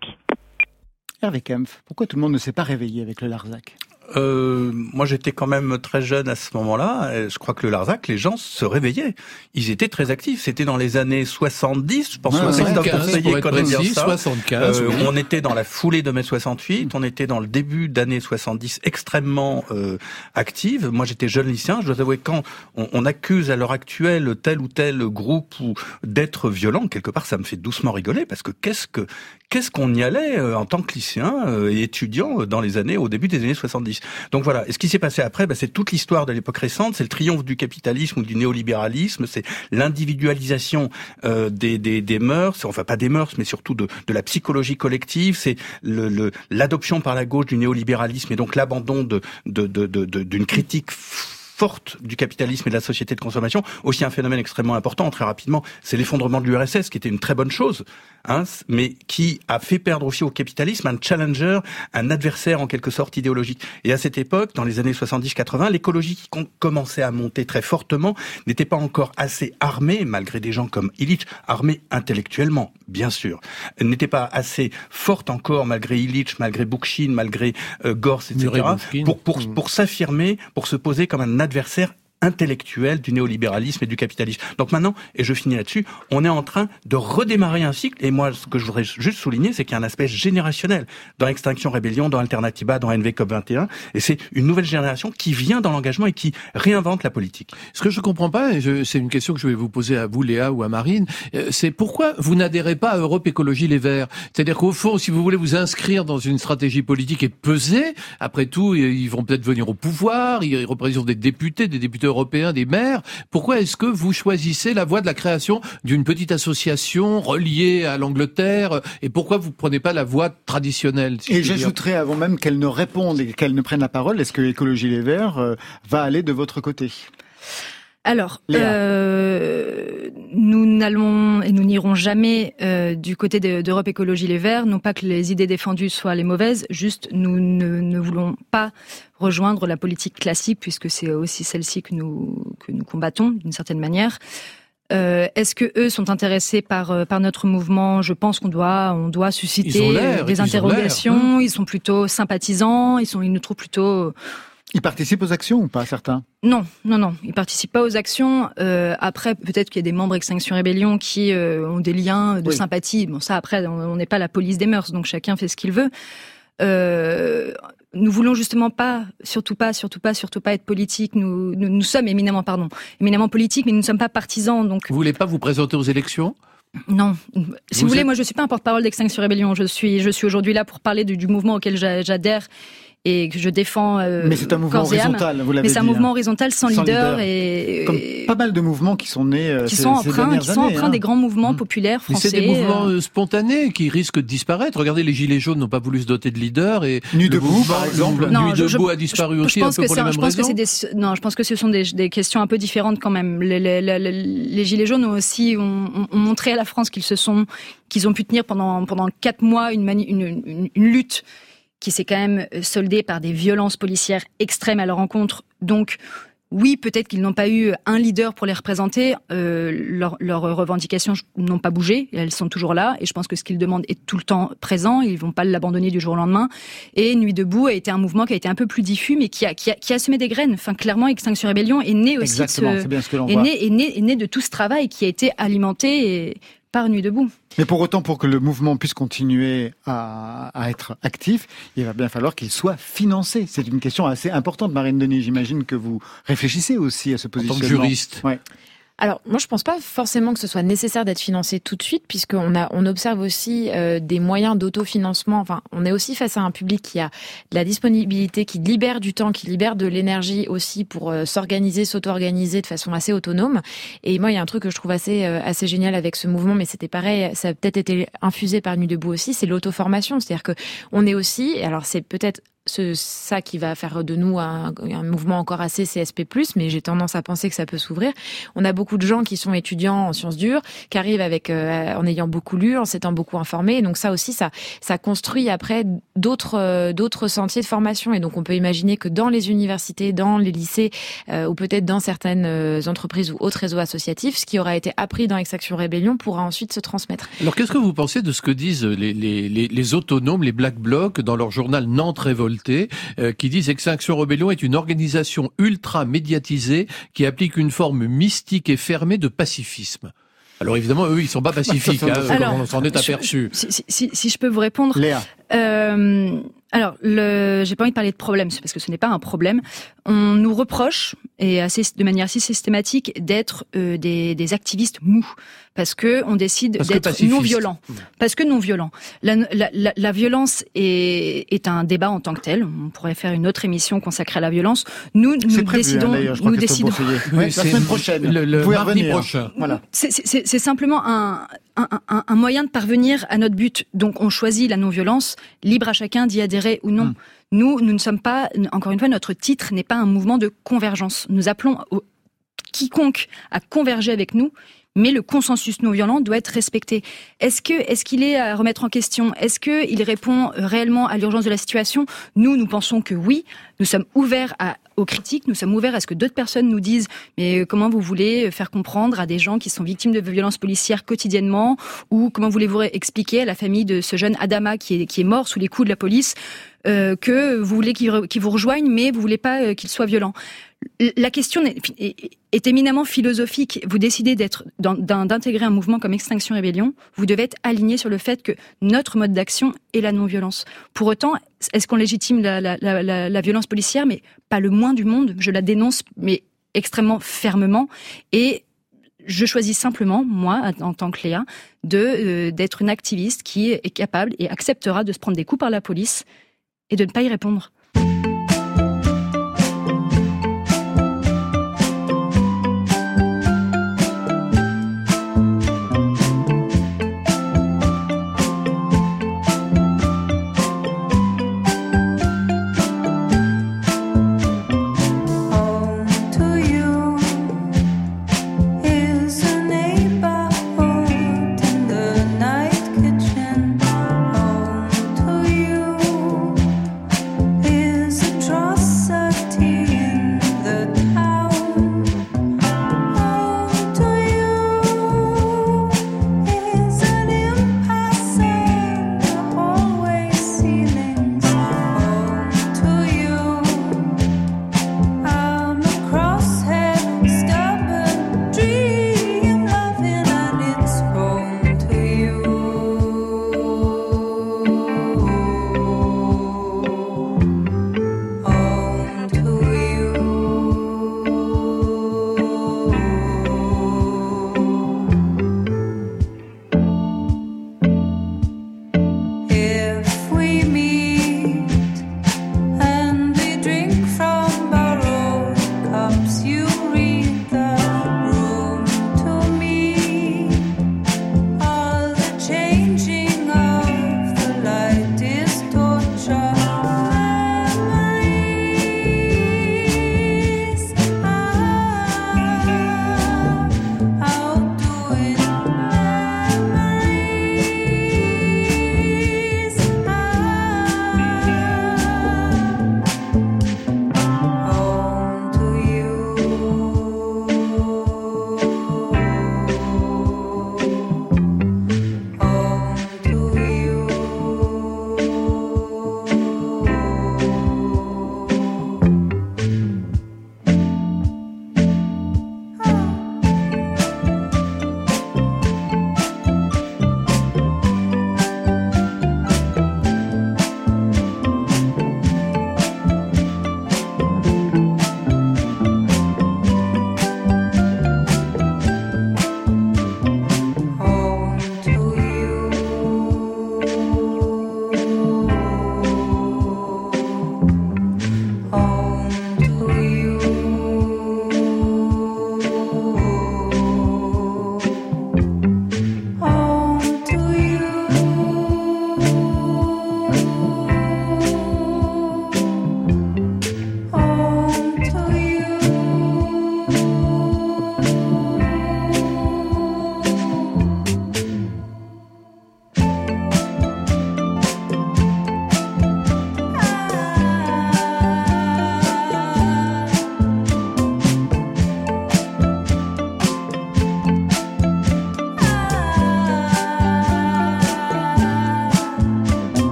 Hervé Kempf, pourquoi tout le monde ne s'est pas réveillé avec le Larzac ? Euh, moi, j'étais quand même très jeune à ce moment-là. Je crois que le Larzac, les gens se réveillaient. Ils étaient très actifs. C'était dans les années soixante-dix. Je pense que Christophe Conseiller connaît bien ça. soixante-quinze, euh, oui. On était dans la foulée de mai soixante-huit. On était dans le début d'année soixante-dix extrêmement euh, active. Moi, j'étais jeune lycéen. Je dois avouer, quand on, on accuse à l'heure actuelle tel ou tel groupe ou d'être violent, quelque part, ça me fait doucement rigoler parce que qu'est-ce que qu'est-ce qu'on y allait euh, en tant que lycéen euh, et étudiant euh, dans les années, au début des années soixante-dix. Donc voilà. Et ce qui s'est passé après, bah, c'est toute l'histoire de l'époque récente, c'est le triomphe du capitalisme ou du néolibéralisme, c'est l'individualisation euh, des, des, des mœurs, enfin pas des mœurs, mais surtout de, de la psychologie collective, c'est le, le, l'adoption par la gauche du néolibéralisme et donc l'abandon de, de, de, de, de, d'une critique forte du capitalisme et de la société de consommation. Aussi un phénomène extrêmement important, très rapidement, c'est l'effondrement de l'U R S S, qui était une très bonne chose, hein, mais qui a fait perdre aussi au capitalisme un challenger, un adversaire en quelque sorte idéologique. Et à cette époque, dans les années soixante-dix quatre-vingts, l'écologie qui com- commençait à monter très fortement n'était pas encore assez armée, malgré des gens comme Illich, armée intellectuellement, bien sûr, elle n'était pas assez forte encore, malgré Illich, malgré Bookchin, malgré euh, Gors, et cetera, pour, pour, pour, pour s'affirmer, pour se poser comme un adversaire intellectuel du néolibéralisme et du capitalisme. Donc maintenant, et je finis là-dessus, on est en train de redémarrer un cycle, et moi, ce que je voudrais juste souligner, c'est qu'il y a un aspect générationnel dans Extinction Rebellion, dans Alternativa, dans N V COP vingt et un, et c'est une nouvelle génération qui vient dans l'engagement et qui réinvente la politique. Ce que je comprends pas, et je, c'est une question que je vais vous poser à vous, Léa, ou à Marine, c'est pourquoi vous n'adhérez pas à Europe Écologie Les Verts? C'est-à-dire qu'au fond, si vous voulez vous inscrire dans une stratégie politique et peser, après tout, ils vont peut-être venir au pouvoir, ils représentent des députés, des députés européens, des maires. Pourquoi est-ce que vous choisissez la voie de la création d'une petite association reliée à l'Angleterre, et pourquoi vous prenez pas la voie traditionnelle, si Et j'ajouterais, avant même qu'elle ne réponde et qu'elle ne prenne la parole, est-ce que Écologie Les Verts euh, va aller de votre côté ? Alors, euh, nous n'allons et nous n'irons jamais euh, du côté de, d'Europe Écologie Les Verts. Non pas que les idées défendues soient les mauvaises, juste nous ne, ne voulons pas rejoindre la politique classique, puisque c'est aussi celle-ci que nous que nous combattons d'une certaine manière. Euh, est-ce que eux sont intéressés par par notre mouvement ? Je pense qu'on doit on doit susciter des interrogations. Ils, ils sont plutôt sympathisants. Ils sont ils nous trouvent plutôt. Ils participent aux actions ou pas, certains ? Non, non, non. Ils participent pas aux actions. Euh, après, peut-être qu'il y a des membres Extinction Rebellion qui euh, ont des liens de oui. sympathie. Bon, ça, après, on n'est pas la police des mœurs, donc chacun fait ce qu'il veut. Euh, nous voulons justement pas, surtout pas, surtout pas, surtout pas être politique. Nous, nous, nous sommes éminemment, pardon, éminemment politiques, mais nous ne sommes pas partisans. Donc, vous voulez pas vous présenter aux élections ? Non. Si vous, vous voulez, êtes... moi, je suis pas un porte-parole d'Extinction Rebellion. Je suis, je suis aujourd'hui là pour parler du, du mouvement auquel j'adhère et que je défends. Euh, mais c'est un mouvement horizontal, vous l'avez dit. Mais c'est un hein. mouvement horizontal sans, sans leader, leader et comme pas mal de mouvements qui sont nés euh, qui ces, sont ces empreints, dernières qui sont années, empreints hein. des grands mouvements populaires français. Mais c'est des mouvements euh... spontanés qui risquent de disparaître. Regardez, les Gilets jaunes n'ont pas voulu se doter de leader et Nuit debout, par exemple. Le, non, Nuit je, debout a disparu je, aussi je un peu pour les mêmes je pense raisons. Que c'est des, non, je pense que ce sont des, des questions un peu différentes quand même. Les, les, les, les Gilets jaunes ont aussi ont, ont montré à la France qu'ils se sont, qu'ils ont pu tenir pendant pendant quatre mois une, mani, une, une, une lutte qui s'est quand même soldée par des violences policières extrêmes à leur encontre. Donc, oui, peut-être qu'ils n'ont pas eu un leader pour les représenter. Euh, leur, leurs revendications n'ont pas bougé. Elles sont toujours là. Et je pense que ce qu'ils demandent est tout le temps présent. Ils ne vont pas l'abandonner du jour au lendemain. Et Nuit debout a été un mouvement qui a été un peu plus diffus, mais qui a, qui a, qui a semé des graines. Enfin, clairement, Extinction Rebellion est né aussi Exactement, de ce, c'est bien ce que l'on est voit. né, est né, est né de tout ce travail qui a été alimenté et par Nuit debout. Mais pour autant, pour que le mouvement puisse continuer à, à être actif, il va bien falloir qu'il soit financé. C'est une question assez importante, Marine Denis. J'imagine que vous réfléchissez aussi à ce positionnement. En tant que juriste. Ouais. Alors, moi, je pense pas forcément que ce soit nécessaire d'être financé tout de suite, puisqu'on a, on observe aussi euh, des moyens d'autofinancement. Enfin, on est aussi face à un public qui a de la disponibilité, qui libère du temps, qui libère de l'énergie aussi pour euh, s'organiser, s'auto-organiser de façon assez autonome. Et moi, il y a un truc que je trouve assez, euh, assez génial avec ce mouvement, mais c'était pareil, ça a peut-être été infusé par Nuit debout aussi, c'est l'auto-formation. C'est-à-dire que on est aussi, alors c'est peut-être c'est ça qui va faire de nous un, un mouvement encore assez C S P plus, mais j'ai tendance à penser que ça peut s'ouvrir. On a beaucoup de gens qui sont étudiants en sciences dures, qui arrivent avec euh, en ayant beaucoup lu, en s'étant beaucoup informés. Donc ça aussi, ça, ça construit après d'autres, euh, d'autres sentiers de formation. Et donc on peut imaginer que dans les universités, dans les lycées, euh, ou peut-être dans certaines entreprises ou autres réseaux associatifs, ce qui aura été appris dans Extinction Rébellion pourra ensuite se transmettre. Alors qu'est-ce que vous pensez de ce que disent les, les, les, les autonomes, les Black Blocs, dans leur journal Nantes Révoltée, euh, qui disent Extinction Rébellion est une organisation ultra médiatisée qui applique une forme mystique et fermée de pacifisme. Alors évidemment, eux, ils sont pas pacifiques, hein, alors, comme on s'en est aperçu. Si, si, si, si je peux vous répondre. Léa. Euh, alors, le, j'ai pas envie de parler de problème, parce que ce n'est pas un problème. On nous reproche, et assez, de manière assez systématique, d'être euh, des, des activistes mous, parce que on décide parce d'être non violent, parce que non violent. La, la, la, la violence est, est un débat en tant que tel. On pourrait faire une autre émission consacrée à la violence. Nous, nous c'est prévu, décidons, hein, nous décidons. Oui, la semaine prochaine, le, le mardi prochain. Voilà. C'est, c'est, c'est simplement un, un, un, un moyen de parvenir à notre but. Donc, on choisit la non-violence, libre à chacun d'y adhérer ou non. Mmh. Nous, nous ne sommes pas, encore une fois, notre titre n'est pas un mouvement de convergence. Nous appelons au, quiconque à converger avec nous, mais le consensus non violent doit être respecté. Est-ce que, est-ce qu'il est à remettre en question? Est-ce qu'il répond réellement à l'urgence de la situation? Nous, nous pensons que oui. Nous sommes ouverts à, aux critiques, nous sommes ouverts à ce que d'autres personnes nous disent mais comment vous voulez faire comprendre à des gens qui sont victimes de violences policières quotidiennement, ou comment voulez-vous expliquer à la famille de ce jeune Adama qui est, qui est mort sous les coups de la police euh, que vous voulez qu'il, re, qu'il vous rejoigne mais vous voulez pas euh, qu'il soit violent. La question est, est, est éminemment philosophique. Vous décidez d'être, d'un, d'intégrer un mouvement comme Extinction Rébellion, vous devez être aligné sur le fait que notre mode d'action est la non-violence. Pour autant, est-ce qu'on légitime la, la, la, la violence policière? Mais pas le moins du monde. Je la dénonce, mais extrêmement fermement. Et je choisis simplement, moi, en tant que Léa, de, euh, d'être une activiste qui est capable et acceptera de se prendre des coups par la police et de ne pas y répondre. Is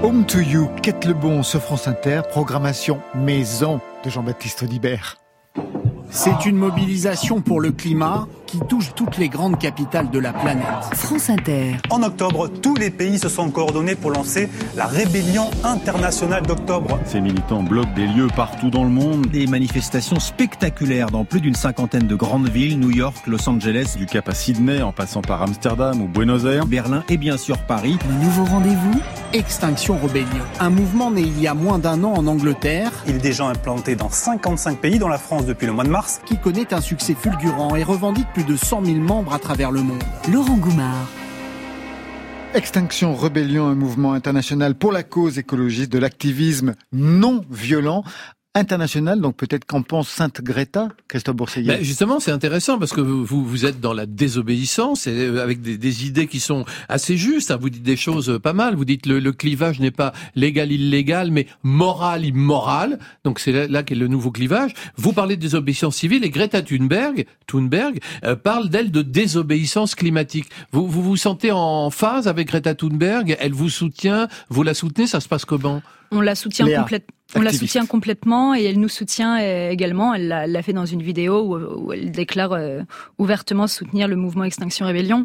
Home to You, Quête Lebon sur France Inter, programmation Maison de Jean-Baptiste Audibert. C'est une mobilisation pour le climat qui touche toutes les grandes capitales de la planète. France Inter. En octobre, tous les pays se sont coordonnés pour lancer la rébellion internationale d'octobre. Ces militants bloquent des lieux partout dans le monde. Des manifestations spectaculaires dans plus d'une cinquantaine de grandes villes, New York, Los Angeles, du Cap à Sydney en passant par Amsterdam ou Buenos Aires, Berlin et bien sûr Paris. Le nouveau rendez-vous, Extinction Rebellion. Un mouvement né il y a moins d'un an en Angleterre. Il est déjà implanté dans cinquante-cinq pays, dont la France depuis le mois de mars. Qui connaît un succès fulgurant et revendique plus de cent mille membres à travers le monde. Laurent Goumard. Extinction Rebellion, un mouvement international pour la cause écologiste de l'activisme non violent. International, donc peut-être qu'en pense Sainte Greta, Christophe Bourseillet. Ben justement, c'est intéressant parce que vous vous êtes dans la désobéissance et avec des, des idées qui sont assez justes. Hein. Vous dites des choses pas mal. Vous dites le, le clivage n'est pas légal illégal, mais moral immoral. Donc c'est là, là qu'est le nouveau clivage. Vous parlez de désobéissance civile et Greta Thunberg, Thunberg euh, parle d'elle de désobéissance climatique. Vous, vous vous sentez en phase avec Greta Thunberg? Elle vous soutient? Vous la soutenez? Ça se passe comment? On la soutient complètement. On la soutient complètement et elle nous soutient également. Elle l'a, elle l'a fait dans une vidéo où, où elle déclare euh, ouvertement soutenir le mouvement Extinction Rebellion.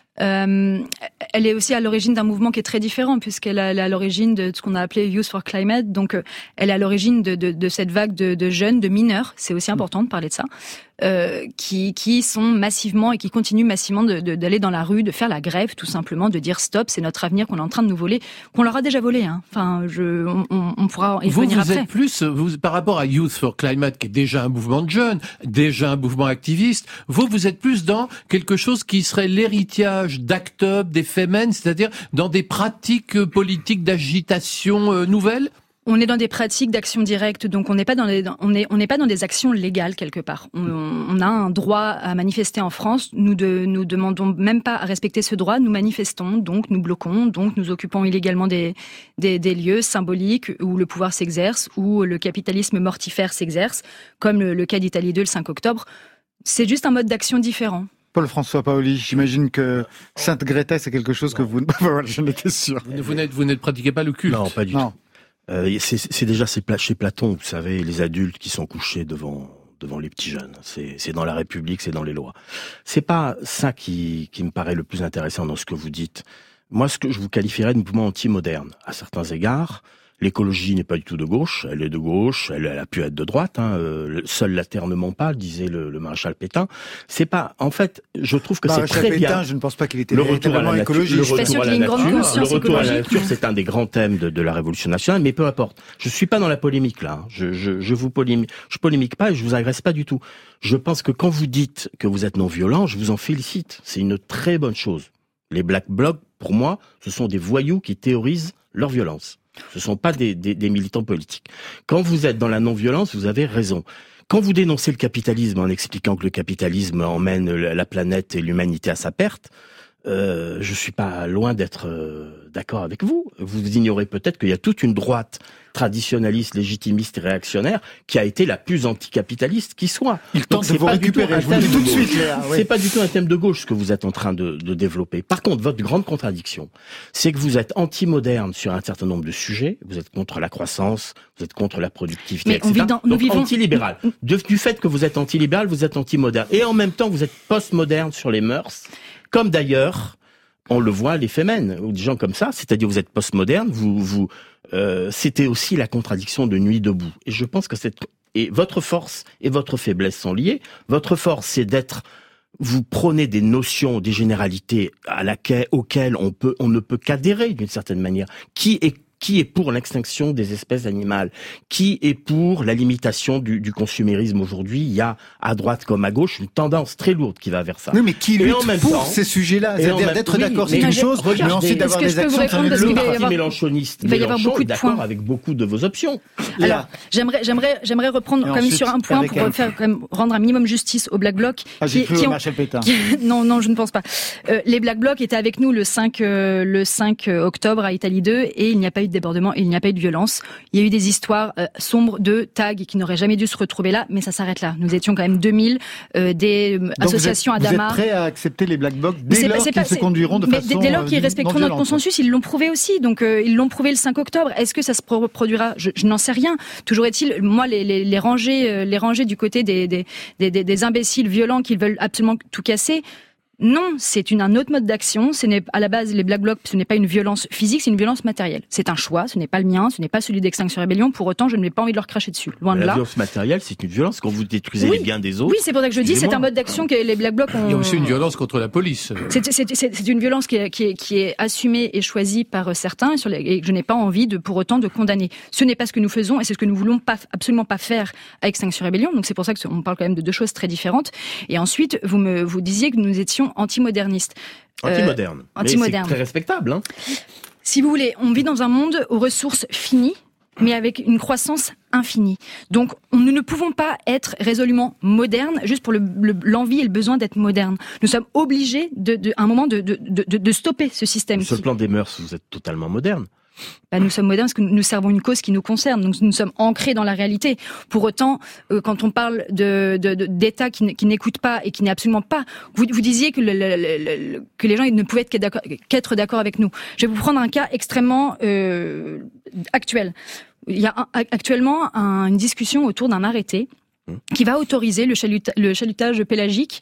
Euh, elle est aussi à l'origine d'un mouvement qui est très différent puisqu'elle est à l'origine de ce qu'on a appelé Youth for Climate. Donc, euh, elle est à l'origine de, de, de cette vague de, de jeunes, de mineurs. C'est aussi important de parler de ça. Euh, qui, qui sont massivement et qui continuent massivement de, de, d'aller dans la rue, de faire la grève, tout simplement, de dire stop, c'est notre avenir qu'on est en train de nous voler, qu'on leur a déjà volé. Hein. Enfin, je, on, on pourra y vous, revenir vous après. Êtes plus, vous, par rapport à Youth for Climate, qui est déjà un mouvement de jeunes, déjà un mouvement activiste, vous, vous êtes plus dans quelque chose qui serait l'héritage d'Act Up, des Femen, c'est-à-dire dans des pratiques politiques d'agitation euh, nouvelles? On est dans des pratiques d'action directe, donc on n'est pas dans les, on est, on n'est pas dans des actions légales quelque part. On, on a un droit à manifester en France. Nous de, nous demandons même pas à respecter ce droit. Nous manifestons, donc nous bloquons, donc nous occupons illégalement des, des, des lieux symboliques où le pouvoir s'exerce, où le capitalisme mortifère s'exerce, comme le, le cas d'Italie deux le cinq octobre. C'est juste un mode d'action différent. Paul-François Paoli, j'imagine que Sainte Greta, c'est quelque chose que vous... J'en étais sûr. Vous, vous, n'êtes, vous n'êtes pratiquez pas le culte? Non, pas du non. tout. Euh, c'est, c'est déjà c'est chez Platon, vous savez, les adultes qui sont couchés devant devant les petits jeunes. C'est, c'est dans la République, c'est dans les lois. C'est pas ça qui qui me paraît le plus intéressant dans ce que vous dites. Moi, ce que je vous qualifierais de mouvement anti-moderne, à certains égards. L'écologie n'est pas du tout de gauche, elle est de gauche, elle, elle a pu être de droite. Hein. Euh, seule la terre ne ment pas, disait le, le maréchal Pétain. C'est pas, en fait, je trouve que maréchal c'est très Pétain, bien. Je ne pense pas qu'il était le retour à la nature, écologiste. le retour à la nature, le retour à la nature, c'est un des grands thèmes de, de la Révolution nationale. Mais peu importe, je suis pas dans la polémique là. Hein. Je, je, je vous polémique, je polémique pas et je vous agresse pas du tout. Je pense que quand vous dites que vous êtes non violent, je vous en félicite. C'est une très bonne chose. Les Black Blocs, pour moi, ce sont des voyous qui théorisent leur violence. Ce ne sont pas des, des, des militants politiques. Quand vous êtes dans la non-violence, vous avez raison. Quand vous dénoncez le capitalisme en expliquant que le capitalisme emmène la planète et l'humanité à sa perte, euh, je suis pas loin d'être euh, d'accord avec vous. Vous ignorez peut-être qu'il y a toute une droite traditionnaliste, légitimiste et réactionnaire qui a été la plus anticapitaliste qui soit. Il tente de vous récupérer, je vous le dis tout de suite, Léa. Oui. C'est pas du tout un thème de gauche ce que vous êtes en train de, de développer. Par contre, votre grande contradiction, c'est que vous êtes anti-moderne sur un certain nombre de sujets, vous êtes contre la croissance, vous êtes contre la productivité, mais et cetera. Dans, Donc vivons... anti-libéral. De, du fait que vous êtes anti-libéral, vous êtes anti-moderne. Et en même temps, vous êtes post-moderne sur les mœurs, comme d'ailleurs... On le voit, les Femen, ou des gens comme ça, c'est-à-dire vous êtes postmoderne, vous, vous, euh, c'était aussi la contradiction de Nuit debout. Et je pense que cette, et votre force et votre faiblesse sont liées. Votre force, c'est d'être, vous prenez des notions, des généralités à laquelle, auxquelles on peut, on ne peut qu'adhérer d'une certaine manière. Qui est Qui est pour l'extinction des espèces animales? Qui est pour la limitation du, du consumérisme aujourd'hui? Il y a, à droite comme à gauche, une tendance très lourde qui va vers ça. Oui, mais qui lutte en même pour temps, ces sujets-là? C'est-à-dire même, d'être oui, d'accord, c'est une chose, regardez, mais ensuite d'avoir des actions. Le parti mélenchoniste, il va y avoir Mélenchon beaucoup est de d'accord points. avec beaucoup de vos options. Alors, j'aimerais, j'aimerais, j'aimerais reprendre quand même sur un point pour faire, quand même, rendre un minimum justice aux Black Blocs. Ah, j'ai cru au Marshall Pétain. Non, non, je ne pense pas. Euh, les Black Blocs étaient avec nous le cinq, euh, le cinq octobre à Italie deux et il n'y a pas eu de débordement et il n'y a pas eu de violence. Il y a eu des histoires euh, sombres de tags qui n'auraient jamais dû se retrouver là, mais ça s'arrête là. Nous étions quand même deux mille, euh, des Donc associations vous êtes, Adama. Vous êtes prêts à accepter les Black Blocs dès c'est lors pas, c'est qu'ils pas, se conduiront de mais façon dès lors qu'ils euh, respecteront notre consensus, ils l'ont prouvé aussi. Donc euh, ils l'ont prouvé le cinq octobre. Est-ce que ça se reproduira ? Je, je n'en sais rien. Toujours est-il, moi, les, les, les rangées, euh, les rangées du côté des, des, des, des, des imbéciles violents qui veulent absolument tout casser. Non, c'est une, un autre mode d'action. Ce n'est, à la base, les Black Blocs, ce n'est pas une violence physique, c'est une violence matérielle. C'est un choix, ce n'est pas le mien, ce n'est pas celui d'Extinction Rébellion. Pour autant, je n'ai pas envie de leur cracher dessus. Loin Mais de la là. La violence matérielle, c'est une violence quand vous détruisez oui. les biens des autres. Oui, c'est pour ça que je dis, c'est un mode d'action que les Black Blocs ont. Il y a aussi une violence contre la police. C'est, c'est, c'est, c'est une violence qui est, qui, est, qui est assumée et choisie par certains et, sur les, et que je n'ai pas envie de, pour autant, de condamner. Ce n'est pas ce que nous faisons et c'est ce que nous voulons pas, absolument pas faire à Extinction Rébellion. Donc c'est pour ça qu'on parle quand même de deux choses très différentes. Et ensuite, vous me, vous disiez que nous étions anti-modernistes. Anti-moderne. Euh, anti-moderne. Mais c'est très respectable, hein. Si vous voulez, on vit dans un monde aux ressources finies, mais avec une croissance infinie. Donc, on, nous ne pouvons pas être résolument modernes juste pour le, le, l'envie et le besoin d'être modernes. Nous sommes obligés, de, de, à un moment, de, de, de, de stopper ce système. Sur le plan des mœurs, vous êtes totalement moderne. Bah, nous sommes modernes parce que nous servons une cause qui nous concerne, donc nous sommes ancrés dans la réalité. Pour autant, euh, quand on parle de, de, de d'État qui, qui n'écoute pas et qui n'est absolument pas, vous, vous disiez que, le, le, le, le, que les gens ne pouvaient être qu'être d'accord, qu'être d'accord avec nous. Je vais vous prendre un cas extrêmement euh, actuel. Il y a un, actuellement un, une discussion autour d'un arrêté qui va autoriser le, chalut, le chalutage pélagique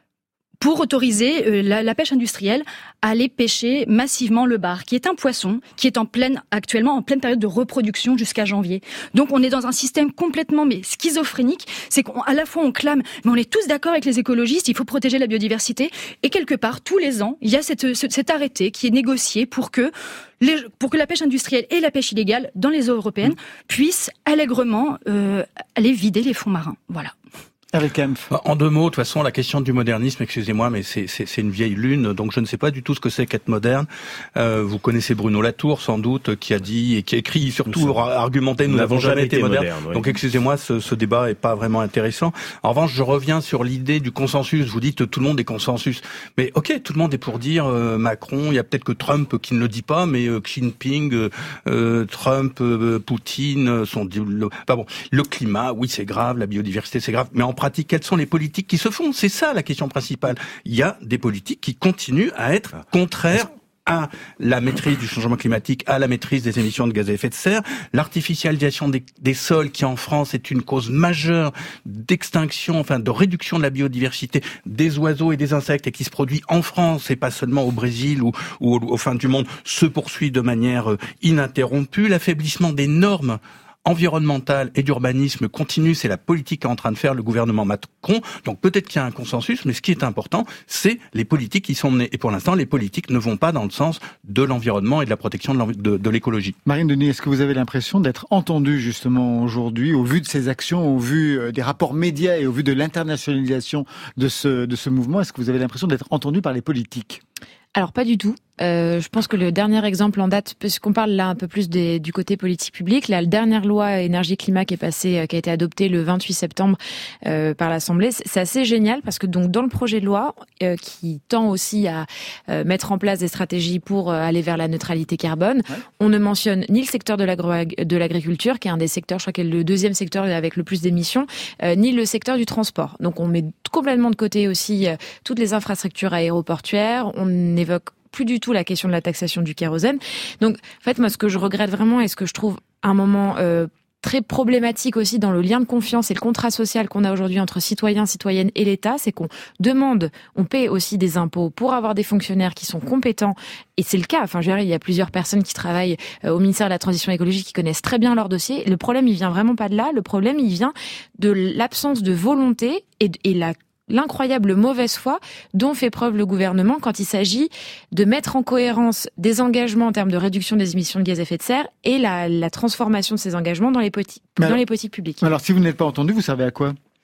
pour autoriser euh, la, la pêche industrielle à aller pêcher massivement le bar, qui est un poisson qui est en pleine, actuellement en pleine période de reproduction jusqu'à janvier. Donc on est dans un système complètement mais schizophrénique, c'est qu'à la fois on clame, mais on est tous d'accord avec les écologistes, il faut protéger la biodiversité, et quelque part, tous les ans, il y a cette, ce, cet arrêté qui est négocié pour que les, pour que la pêche industrielle et la pêche illégale dans les eaux européennes puissent allègrement euh, aller vider les fonds marins. Voilà. Avec Kempf. En deux mots, de toute façon, la question du modernisme, excusez-moi, mais c'est, c'est, c'est une vieille lune, donc je ne sais pas du tout ce que c'est qu'être moderne. Euh, vous connaissez Bruno Latour, sans doute, qui a dit et qui a écrit, surtout nous argumenté, nous n'avons jamais été modernes. Moderne, oui. Donc excusez-moi, ce, ce débat est pas vraiment intéressant. En revanche, je reviens sur l'idée du consensus. Vous dites tout le monde est consensus, mais ok, tout le monde est pour dire euh, Macron. Il y a peut-être que Trump qui ne le dit pas, mais euh, Xi Jinping, euh, euh, Trump, euh, Poutine sont. Le, pas bon. Le climat, oui, c'est grave. La biodiversité, c'est grave. Mais en pratique, quelles sont les politiques qui se font ? C'est ça la question principale. Il y a des politiques qui continuent à être contraires à la maîtrise du changement climatique, à la maîtrise des émissions de gaz à effet de serre, l'artificialisation des, des sols qui en France est une cause majeure d'extinction, enfin de réduction de la biodiversité des oiseaux et des insectes et qui se produit en France et pas seulement au Brésil ou, ou au, au fin du monde, se poursuit de manière ininterrompue. L'affaiblissement des normes environnementale et d'urbanisme continue, c'est la politique qu'est en train de faire le gouvernement Macron. Donc peut-être qu'il y a un consensus, mais ce qui est important, c'est les politiques qui sont menées. Et pour l'instant, les politiques ne vont pas dans le sens de l'environnement et de la protection de, de, de l'écologie. Marine Denis, est-ce que vous avez l'impression d'être entendue justement aujourd'hui, au vu de ces actions, au vu des rapports médias et au vu de l'internationalisation de ce, de ce mouvement, est-ce que vous avez l'impression d'être entendue par les politiques ? Alors pas du tout. Euh, je pense que le dernier exemple en date, puisqu'on parle là un peu plus des, du côté politique publique, la dernière loi énergie-climat qui est passée, qui a été adoptée le vingt-huit septembre euh, par l'Assemblée, c'est assez génial parce que donc dans le projet de loi euh, qui tend aussi à euh, mettre en place des stratégies pour euh, aller vers la neutralité carbone, ouais. on ne mentionne ni le secteur de, l'agro- de l'agriculture, qui est un des secteurs, je crois, qui est le deuxième secteur avec le plus d'émissions, euh, ni le secteur du transport. Donc on met complètement de côté aussi euh, toutes les infrastructures aéroportuaires, on évoque plus du tout la question de la taxation du kérosène. Donc, en fait, moi, ce que je regrette vraiment et ce que je trouve un moment euh, très problématique aussi dans le lien de confiance et le contrat social qu'on a aujourd'hui entre citoyens, citoyennes et l'État, c'est qu'on demande, on paie aussi des impôts pour avoir des fonctionnaires qui sont compétents. Et c'est le cas. Enfin, je veux dire, il y a plusieurs personnes qui travaillent au ministère de la Transition écologique qui connaissent très bien leur dossier. Le problème, il vient vraiment pas de là. Le problème, il vient de l'absence de volonté et, et la l'incroyable mauvaise foi dont fait preuve le gouvernement quand il s'agit de mettre en cohérence des engagements en termes de réduction des émissions de gaz à effet de serre et la, la transformation de ces engagements dans les, poti- dans alors, les politiques publiques. Alors, si vous n'êtes pas entendu, vous servez à quoi ?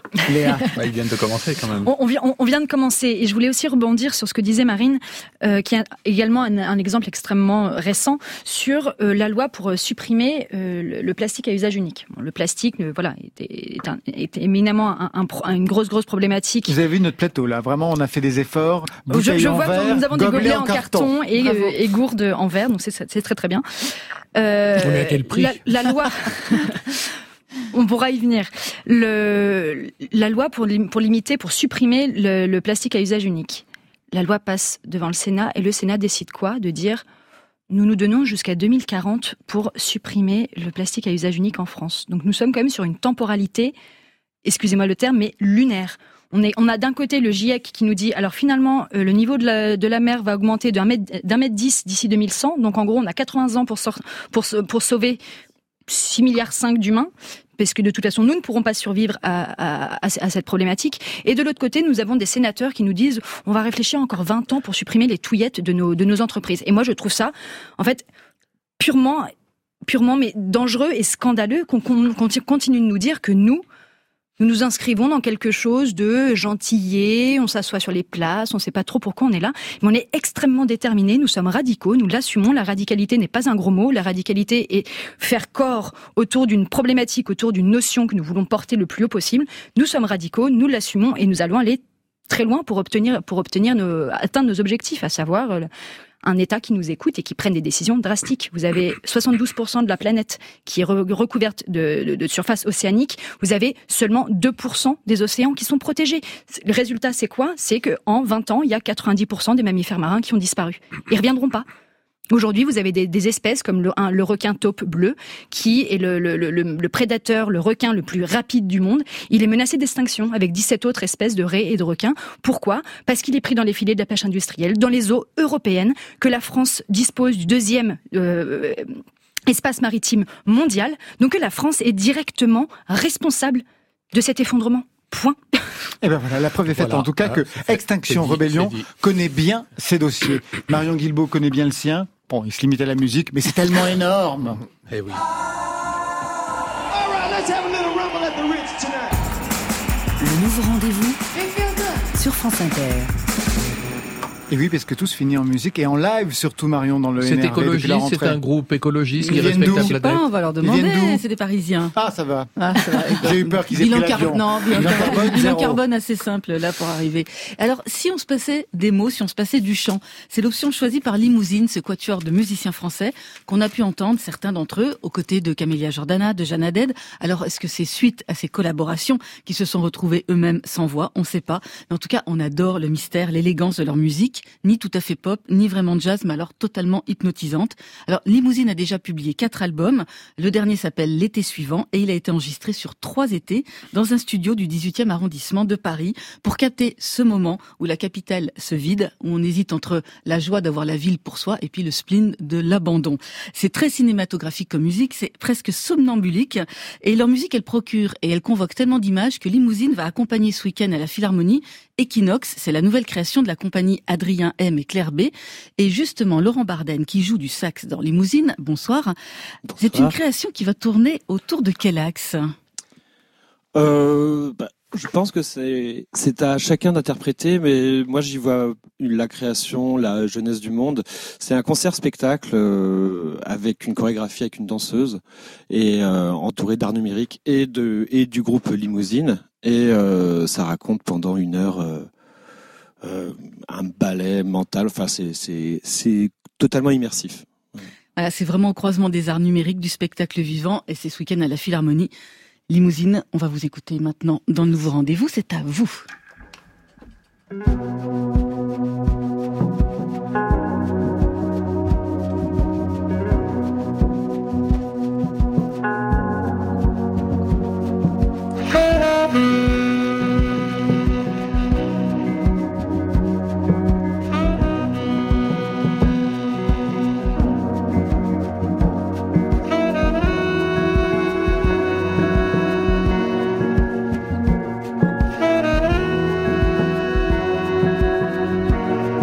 Léa. Bah, ils viennent de commencer quand même. On, on, vient, on, on vient de commencer et je voulais aussi rebondir sur ce que disait Marine, euh, qui a également un, un exemple extrêmement récent sur euh, la loi pour supprimer euh, le, le plastique à usage unique. Bon, le plastique, euh, voilà, est, est, un, est éminemment un, un, un, une grosse grosse problématique. Vous avez vu notre plateau là, vraiment on a fait des efforts. Je, je en vois verre, que nous avons des gobelets en carton, carton et, euh, et gourdes en verre, donc c'est, c'est très très bien. Euh, on est à quel prix? La, la loi. On pourra y venir. Le, la loi pour, pour limiter, pour supprimer le, le plastique à usage unique. La loi passe devant le Sénat et le Sénat décide quoi? De dire, nous nous donnons jusqu'à deux mille quarante pour supprimer le plastique à usage unique en France. Donc nous sommes quand même sur une temporalité, excusez-moi le terme, mais lunaire. On, est, on a d'un côté le GIEC qui nous dit, alors finalement, euh, le niveau de la, de la mer va augmenter d'un mètre, d'un mètre dix d'ici deux mille cent. Donc en gros, on a quatre-vingts ans pour, sor- pour, pour sauver six virgule cinq milliards d'humains, parce que de toute façon, nous ne pourrons pas survivre à, à, à cette problématique. Et de l'autre côté, nous avons des sénateurs qui nous disent on va réfléchir encore vingt ans pour supprimer les touillettes de nos, de nos entreprises. Et moi, je trouve ça, en fait, purement, purement mais dangereux et scandaleux qu'on, qu'on continue de nous dire que nous, nous nous inscrivons dans quelque chose de gentillet, on s'assoit sur les places, on ne sait pas trop pourquoi on est là, mais on est extrêmement déterminés, nous sommes radicaux, nous l'assumons, la radicalité n'est pas un gros mot, la radicalité est faire corps autour d'une problématique, autour d'une notion que nous voulons porter le plus haut possible. Nous sommes radicaux, nous l'assumons et nous allons aller très loin pour obtenir, pour obtenir nos, atteindre nos objectifs, à savoir un État qui nous écoute et qui prenne des décisions drastiques. Vous avez soixante-douze pour cent de la planète qui est recouverte de, de, de surface océanique. Vous avez seulement deux pour cent des océans qui sont protégés. Le résultat, c'est quoi? C'est qu'en vingt ans, il y a quatre-vingt-dix pour cent des mammifères marins qui ont disparu. Ils ne reviendront pas. Aujourd'hui, vous avez des, des espèces comme le, un, le requin taupe bleu, qui est le, le, le, le prédateur, le requin le plus rapide du monde. Il est menacé d'extinction avec dix-sept autres espèces de raies et de requins. Pourquoi? Parce qu'il est pris dans les filets de la pêche industrielle, dans les eaux européennes, que la France dispose du deuxième euh, espace maritime mondial. Donc que la France est directement responsable de cet effondrement. Point. Et ben voilà, la preuve est faite Voilà. en tout cas que Ah, Extinction c'est dit, Rebellion c'est dit. connaît bien ses dossiers. Marion Guilbault connaît bien le sien. Bon, il se limite à la musique, mais c'est tellement énorme. Eh oui. All right, let's have a little rumble at the Ritz tonight. Le nouveau rendez-vous sur France Inter. Et oui, parce que tout se finit en musique et en live, surtout Marion dans le C'est N R V écologiste, depuis la rentrée. c'est un groupe écologiste qui Ils viennent respecte d'où la Je sais planète. pas, on va leur Ils viennent demander, d'où c'est des Parisiens. Ah, ça va. Ah, ça va. J'ai eu peur qu'ils aient bilan pris l'avion. car- Non, bilan, Bilan car- carbone, bilan zéro. carbone assez simple là pour arriver. Alors, si on se passait des mots, si on se passait du chant, c'est l'option choisie par Limousine, ce quatuor de musiciens français qu'on a pu entendre, certains d'entre eux, aux côtés de Camélia Jordana, de Jeanne Haddad. Alors, est-ce que c'est suite à ces collaborations qui se sont retrouvés eux-mêmes sans voix? On ne sait pas. Mais en tout cas, on adore le mystère, l'élégance de leur musique, ni tout à fait pop, ni vraiment jazz, mais alors totalement hypnotisante. Alors, Limousine a déjà publié quatre albums. Le dernier s'appelle L'été suivant et il a été enregistré sur trois étés dans un studio du dix-huitième arrondissement de Paris pour capter ce moment où la capitale se vide, où on hésite entre la joie d'avoir la ville pour soi et puis le spleen de l'abandon. C'est très cinématographique comme musique, c'est presque somnambulique et leur musique, elle procure et elle convoque tellement d'images que Limousine va accompagner ce week-end à la Philharmonie Equinox. C'est la nouvelle création de la compagnie Adrien M et Claire B. Et justement, Laurent Barden, qui joue du sax dans Limousine, bonsoir. bonsoir. C'est une création qui va tourner autour de quel axe? euh, bah, Je pense que c'est c'est à chacun d'interpréter, mais moi j'y vois la création, la jeunesse du monde. C'est un concert-spectacle euh, avec une chorégraphie, avec une danseuse, et euh, entouré d'art numérique et, de, et du groupe Limousine. Et euh, ça raconte pendant une heure... Euh, Euh, un ballet mental, enfin c'est c'est c'est totalement immersif. Voilà, c'est vraiment au croisement des arts numériques, du spectacle vivant, et c'est ce week-end à la Philharmonie. Limousine, on va vous écouter maintenant dans le nouveau rendez-vous, c'est à vous. Thank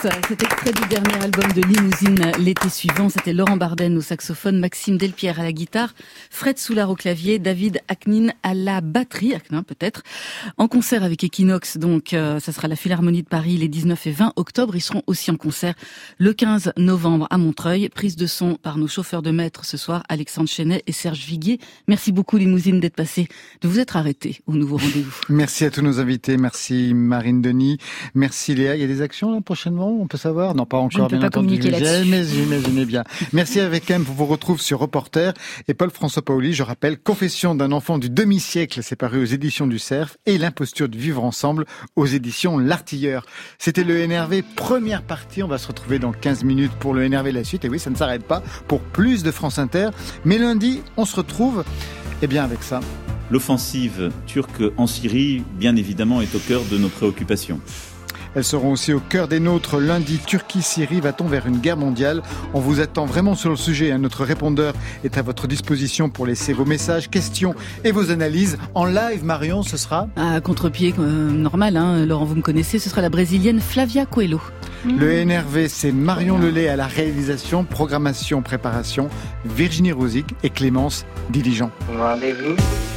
Cet extrait du dernier album de Limousine l'été suivant, c'était Laurent Barden au saxophone, Maxime Delpierre à la guitare, Fred Soulard au clavier, David Aknin à la batterie, Aknin peut-être, en concert avec Equinox. Donc euh, ça sera la Philharmonie de Paris les dix-neuf et vingt octobre. Ils seront aussi en concert le quinze novembre à Montreuil. Prise de son par nos chauffeurs de maître ce soir, Alexandre Chenet et Serge Viguier. Merci beaucoup Limousine d'être passé, de vous être arrêté au nouveau rendez-vous. Merci à tous nos invités, merci Marine Denis, merci Léa. Il y a des actions là prochainement, on peut savoir? Non, pas encore. Je ne peux pas communiquer là-dessus. Mais j'imaginez bien. Merci avec M. Vous vous retrouve sur Reporter et Paul-François Paoli. Je rappelle, Confession d'un enfant du demi-siècle, c'est paru aux éditions du Cerf, et L'imposture de vivre ensemble aux éditions L'Artilleur. C'était le N R V, première partie. On va se retrouver dans quinze minutes pour le N R V la suite. Et oui, ça ne s'arrête pas pour plus de France Inter. Mais lundi, on se retrouve, eh bien, avec ça. L'offensive turque en Syrie, bien évidemment, est au cœur de nos préoccupations. Elles seront aussi au cœur des nôtres lundi. Turquie-Syrie, va-t-on vers une guerre mondiale? On vous attend vraiment sur le sujet. Notre répondeur est à votre disposition pour laisser vos messages, questions et vos analyses. En live, Marion, ce sera à contre-pied euh, normal, hein. Laurent, vous me connaissez, ce sera la brésilienne Flavia Coelho. Le N R V, c'est Marion Lelay à la réalisation, programmation, préparation, Virginie Rosic et Clémence Diligent. Rendez-vous